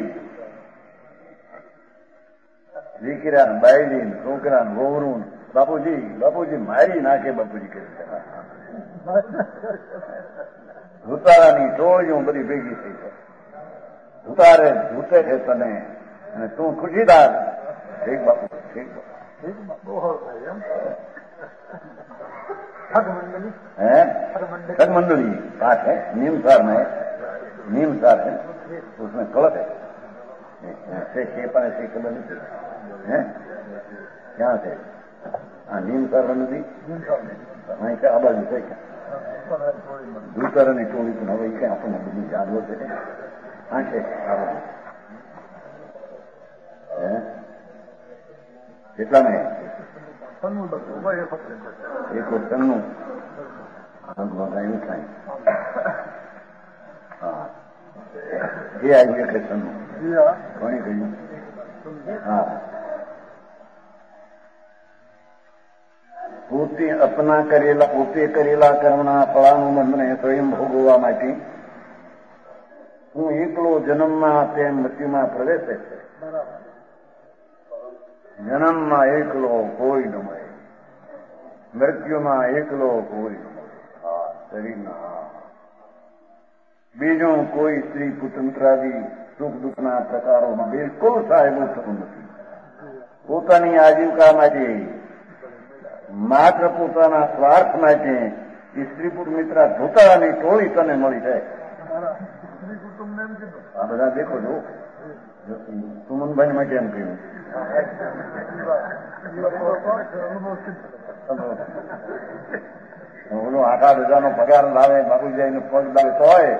Speaker 1: દીકરા બાયડી છોકરા વહુરું બાપુજી બાપુજી મારી નાખે બાપુજી કે ધુતારાની ટોળીઓ બધી ભેગી થઈ છે. ધુતારે ધૂતે છે તને અને તું ખુશીદાર. ઠીક બાપુ ઠીક બાપુ. है ठग मंडली पाठ है नीमसार में, नीमसार है उसमें कलश है से शेपन ऐसी कलर नहीं है. क्या से हाँ नीमसार नदी वहीं से आबाद है क्या दूसरा ने टोली तो હવે કે આપણને બધી જાદવો છે. હા છે કેટલા ને એક સન્નું થાય હા એ આવ્યું એક સન્નું કોણે કહ્યું? હા પોતે અપના કરેલા પોતે કરેલા કર્મના ફળાનું બંધને સ્વયં ભોગવવા માટે હું એકલો જન્મમાં તેમ મૃત્યુમાં પ્રવેશે છે. જન્મમાં એકલો કોઈ ન મળે, મૃત્યુમાં એકલો કોઈ ન મળે. હા શરીરના બીજું કોઈ સ્ત્રી પુત્રાદી સુખ દુઃખના પ્રકારોમાં બિલકુલ સાહેબો થતું નથી. પોતાની આજીવિકા માટે માત્ર પોતાના સ્વાર્થ માટે સ્ત્રી પુત્ર મિત્ર ધોતારાની ટોળી તને મળી જાય. આ બધા દેખો છો સુમનભાઈ માટે એમ કહ્યું ઓલો આખા બધાનો પગાર લાવે બાપુજી પગ લાવે તો હોય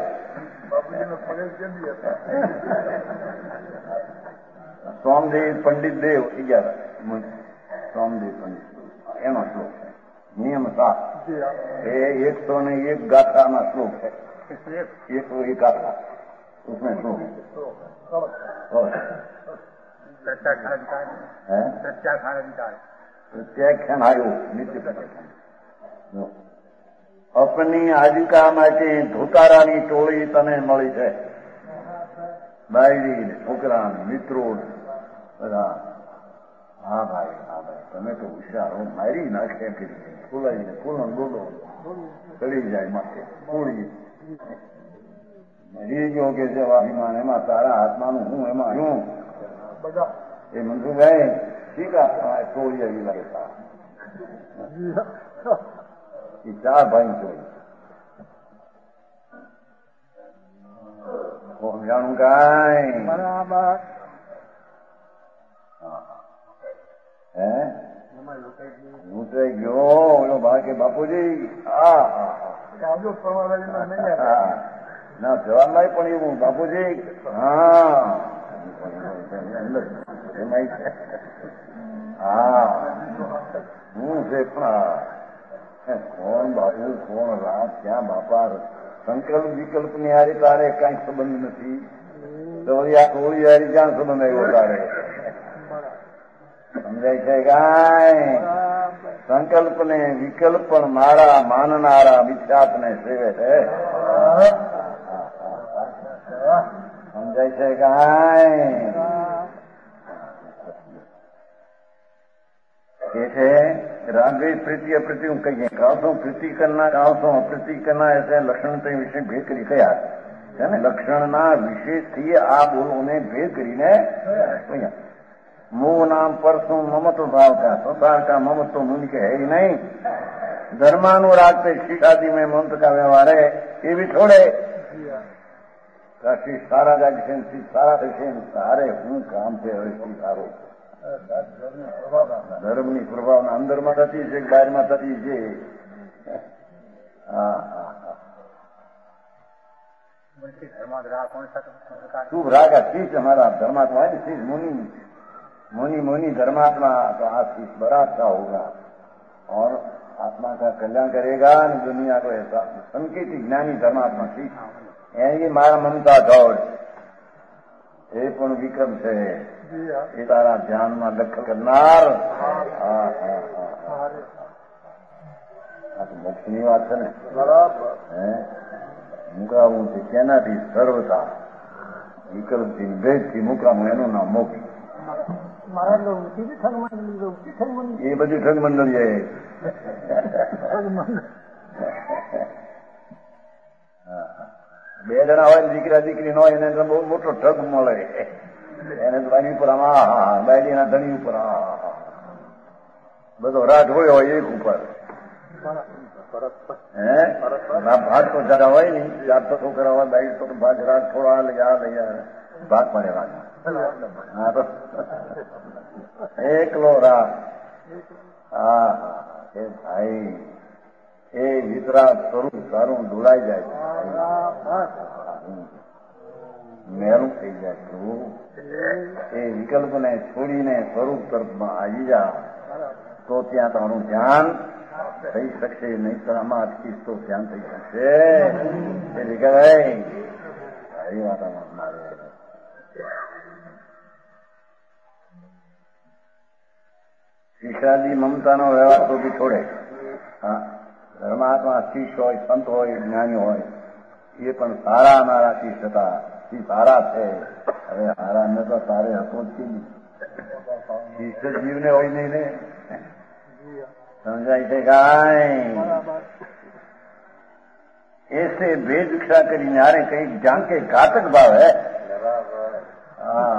Speaker 1: સોમદેવ પંડિત દેવ થઈ ગયા. સોમદેવ પંડિત એનો શ્લોક છે નિયમ સાત. એ એકસો ને એક ગાથાના શ્લોક છે. એકસો એક ગાથા उसमें श्लोक પ્રત્યાખ્યાન આવ્યું નિત્ય પ્રત્યાખ્યાન. અપની આજીવિકા માટે ધોતારાની ટોળી તને મળી છે. બાયડી છોકરા મિત્રો બધા. હા ભાઈ હા ભાઈ તમે તો હોશિયારો મારી નાખે કરી ખોલાઈને ખોલો બોલો ચડી જાય માથે ખોળી મરી ગયો કે છે અભિમાન એમાં તારા આત્માનું હું એમાં હું એ મનસુખભાઈ ઠીક ટોળી આવી લાગે એ ચાર ભાઈ ટોળી સમજાણું કાંઈ બરાબર. હે લૂંટાઈ ગયો ઓલો ભાઈ કે બાપુજી હા હા હા ના જવાનભાઈ પણ એવું બાપુજી હા હા હું છે પણ કોણ બાપુ કોણ રાત ક્યાં બાપા સંકલ્પ વિકલ્પ ની હારી તારે કઈ સંબંધ નથી. ટોળી હારી ક્યાં સંબંધ આવ્યો તારે? સમજાય છે કાંઈ? સંકલ્પ ને વિકલ્પ પણ મારા માનનારા વિખ્યાત ને સેવે છે. સમજાય છે કાંઈ? ये है रागद्वेष प्रीति अप्रीति कहिए कासों प्रीति करना कासों अप्रीति करना ऐसे लक्षण तो विषय भेद કરી કયા છે ને લક્ષણના વિશેષથી આ બોલોને ભેદ કરીને मोह नाम परसों ममत्व भाव का संसार का ममत्व मुनि के है ही नहीं. धर्मानुराग से शिक्षादि में मंत्र का व्यवहार है ये भी छोड़े. श्री सारा जागे सारा सारे हूँ काम से श्री सारो ધર્મની પ્રભાવના અંદરમાં થતી છે બહારમાં થતી છે. शुभ राग शीश हमारा धर्मात्मा है शीश मुनि मुनि मुनि धर्मात्मा तो आज शीश बड़ा अच्छा होगा और आत्मा का कल्याण करेगा न दुनिया को ऐसा संकेत ज्ञानी धर्मात्मा शीश ये मारा ममता दौड़ એ પણ વિકલ્પ છે. એ તારા ધ્યાનમાં દખલ કરનાર. હા હા હા આ તો મોક્ષ ની વાત છે ને.
Speaker 2: બરાબર.
Speaker 1: હે મુકાવું છે કેનાથી? સર્વતા વિકલ્પથી ભેદથી મુકાવું એનું નામ મોક્ષ. એ બધી ઠગ મંડળી બે જણા હોય દીકરા દીકરી ન હોય એને બહુ મોટો ઠગ મળે. એને બાજી ઉપર આમાં બાજી ના ધણી ઉપર બધો રાજ હોય હોય એક ઉપર. હે ભાગ તો જરા હોય ને ચાર તો છોકરા હોય બાઈક તો ભાગ રાજ થોડા લઈ આ લઈ ભાગ પડે રાજ. હા તો એકલો રાજ. હા હા એ ભાઈ એ વિતરાગ સ્વરૂપ સારું ઢોળાઈ જાય છે. મેલું થઈ જાય તું. એ વિકલ્પને છોડીને સ્વરૂપ તરફમાં આવી જા તો ત્યાં તમારું ધ્યાન થઈ શકશે. નહીં તો આમાં અટકીશ તો ધ્યાન થઈ શકશે. એ વિકલ્પ સારી વાત મારે શિષ્યાદી મમતાનો વ્યવહાર તો બી છોડે. હા ધર્માત્મા શિષ્ય હોય, સંત હોય, જ્ઞાની હોય એ પણ સારા મારા શિષ્ય હતા. એ સારા છે. હવે સારા ને તો તારે હતો જ શિષ્ય જીવને હોય નહીં ને. સમજાય છે કાંઈ? ऐसे भेद दीक्षा કરીને આરે કઈ જાણ કે ઘાતક ભાવ હે. હા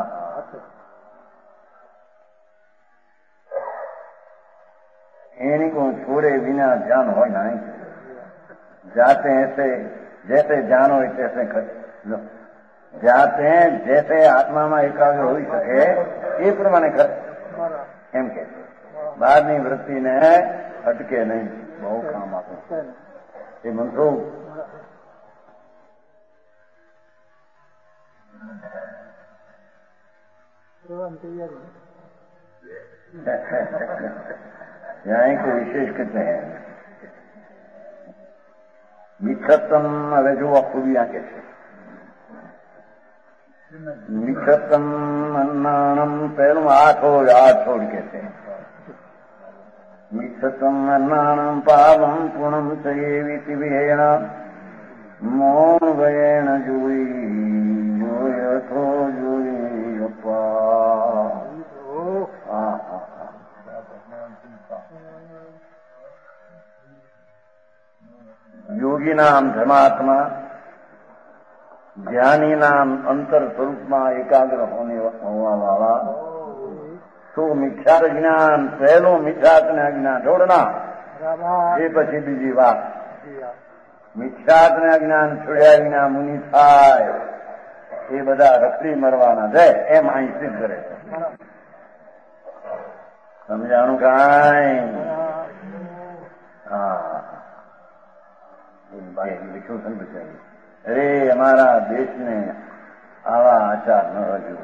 Speaker 1: एनी को छोड़े बिना ज्ञान हो नहीं. जाते ऐसे जैसे ज्ञान हो तैसे जाते हैं जैसे आत्मा में एकाग्र हो सके એ પ્રમાણે કરે એમ કે બહારની વૃત્તિને અટકે નહીં. બહુ કામ આપે એ મંત્રો. यहाँ को विशेष कहते हैं मिच्छतम. હવે જો ખૂબી આ કે છે મિચ્છતમ અન્નાણમ. પહેલું આ છોડ આ છોડ કે છે મિચ્છતમ અન્નાણમ પાવમ પૂર્ણમ સયેવિતિ વિહેણ મૌન ગયેણ જોઈ જોય થો જોઈ અપા. હા હા યોગી નામ ધર્માત્મા જ્ઞાની નામ અંતર સ્વરૂપમાં એકાગ્ર હોવા વાળા શું મિથ્યા જ્ઞાન પહેલું મિથ્યાત્ને જ્ઞાન છોડના. એ પછી બીજી વાત. મિથ્યાત્ને જ્ઞાન છોડ્યા વિના મુનિ થાય એ બધા રખડી મરવાના છે એમ અહીં સિદ્ધ કરે છે. સમજાણું કાંઈ? હા લખ્યું છે બચાવી. અરે અમારા દેશને આવા આચાર ન રજુ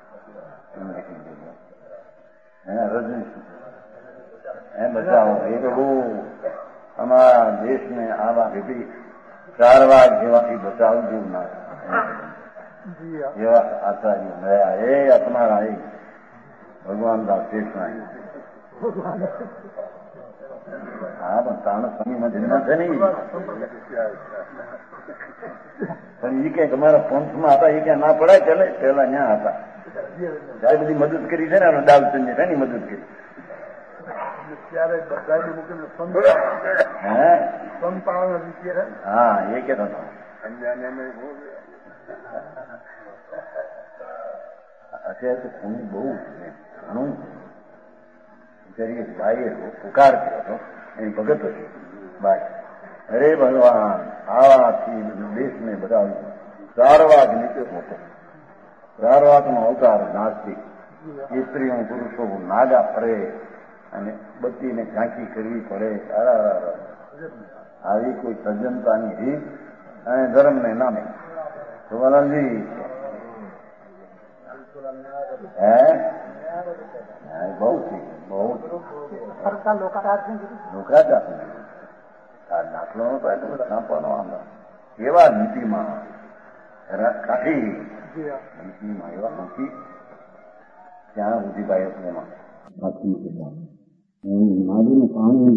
Speaker 1: રજુ એમ બચાવો. એ બહુ અમારા દેશને આવા વિધિ ચારવા જેવાથી બચાવવું ના એવા આચાર્ય મળ્યા. એ તમારા એ ભગવાન દાસ દેશના હા પણ તાણ સ્વામીમાં જન્મ છે નહીં. પણ એ ક્યાંક અમારા પંથમાં હતા. એ ક્યાં ના પડાય ચાલે. પેલા ત્યાં હતા ત્યારે બધી મદદ કરી છે ને. દાવચંદ છે ને મદદ કરી. હા એ કેતો હતો. અત્યારે તો ખૂન બહુ ઘણું ભાઈ પુકાર કર્યો હતો. એની ભગત હતી ભાઈ. અરે ભગવાન આવાથી દેશને બધા ચારવાક નીચે મોટો ચારવાકનો અવતાર નાસ્તિક. સ્ત્રીઓ પુરુષો નાગા ફરે અને બત્તીને ઝાંકી કરવી પડે. આવી કોઈ સજ્જનતાની રીત અને ધર્મને નામે સુવાનંદજી હે બહુ થઈ બહુ લોકાચાર દાખલો નતો એટલો બધો કાપવાનો આમ કેવા નીતિમાં કાઢી
Speaker 2: જી હા
Speaker 1: આવ્યા નથી ત્યાં સુધી ભાઈ એમાં કાઢી મૂકેલા નાડીનું પાણી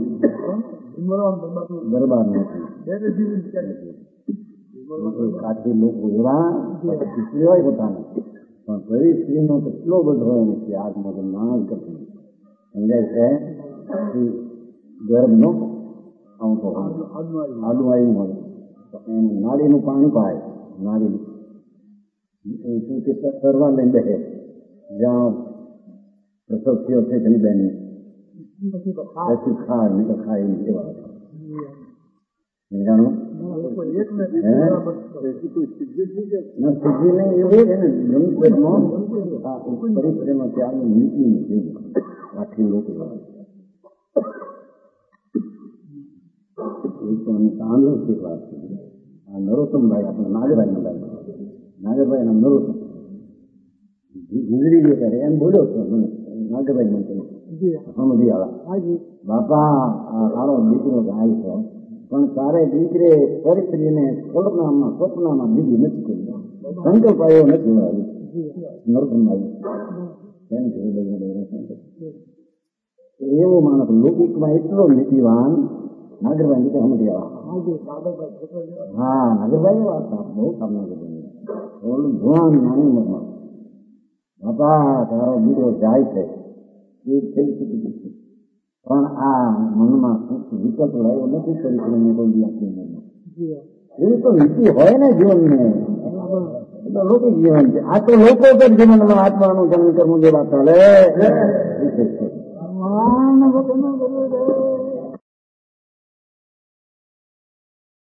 Speaker 1: દરબાર નથી કાઠી લોકો એવા હોય પોતાને પણ પરિસ્થિતિનો કેટલો બધો હોય નથી આજમાં ના જ કરતું સમજાય છે ગર્ભનો આમ તો આડું આવ્યું હોય તો એને નાળીનું પાણી પાય નાળીનું શું કે સરવા લઈને બેસે જ્યાં પ્રસવ થયો છે તેની બેન પછી ખાય નહીં તો ખાય નહીં એવા જાણો સિદ્ધિ નહીં એવું છે ને બ્રહ્મપેટમાં પરિશ્રમમાં ત્યારનું નીકળી નથી આખી લોકો આંધ્ર વાત છે આ નરોત્તમભાઈ આપણે નાગભાઈ ના નાગભાઈ ના નરોત્તમ ગુજરી ગયો ત્યારે એમ બોલ્યો છો મને નાગભાઈ મને સમજી આવા બાપા આ સારો દીકરો ગાય છે પણ તારે દીકરે પરિસ્ત્રીને કલ્પનામાં સ્વપ્નામાં બીજી નથી કરી સંકલ્પ આવ્યો નથી નરોત્તમભાઈ એમ છે એવો માણસ લૌકિકમાં એટલો નીતિવાન નાગરભાઈ નીચે સમજી આવા હા નાગરભાઈ વાત બહુ કામના કરી ભુવાન નાની ઉંમરમાં બાપા તારો દીકરો જાય છે એ થઈ શકે પણ આ મનમાં વિકલ્પ લાવ્યો નથી કરી કરીને કોઈ બી એવી તો નીતિ હોય ને જીવનને એટલે લૌકિક જીવન છે આ તો લોકો જ જીવનમાં આત્માનું જન્મ કર્મ જેવા ચાલે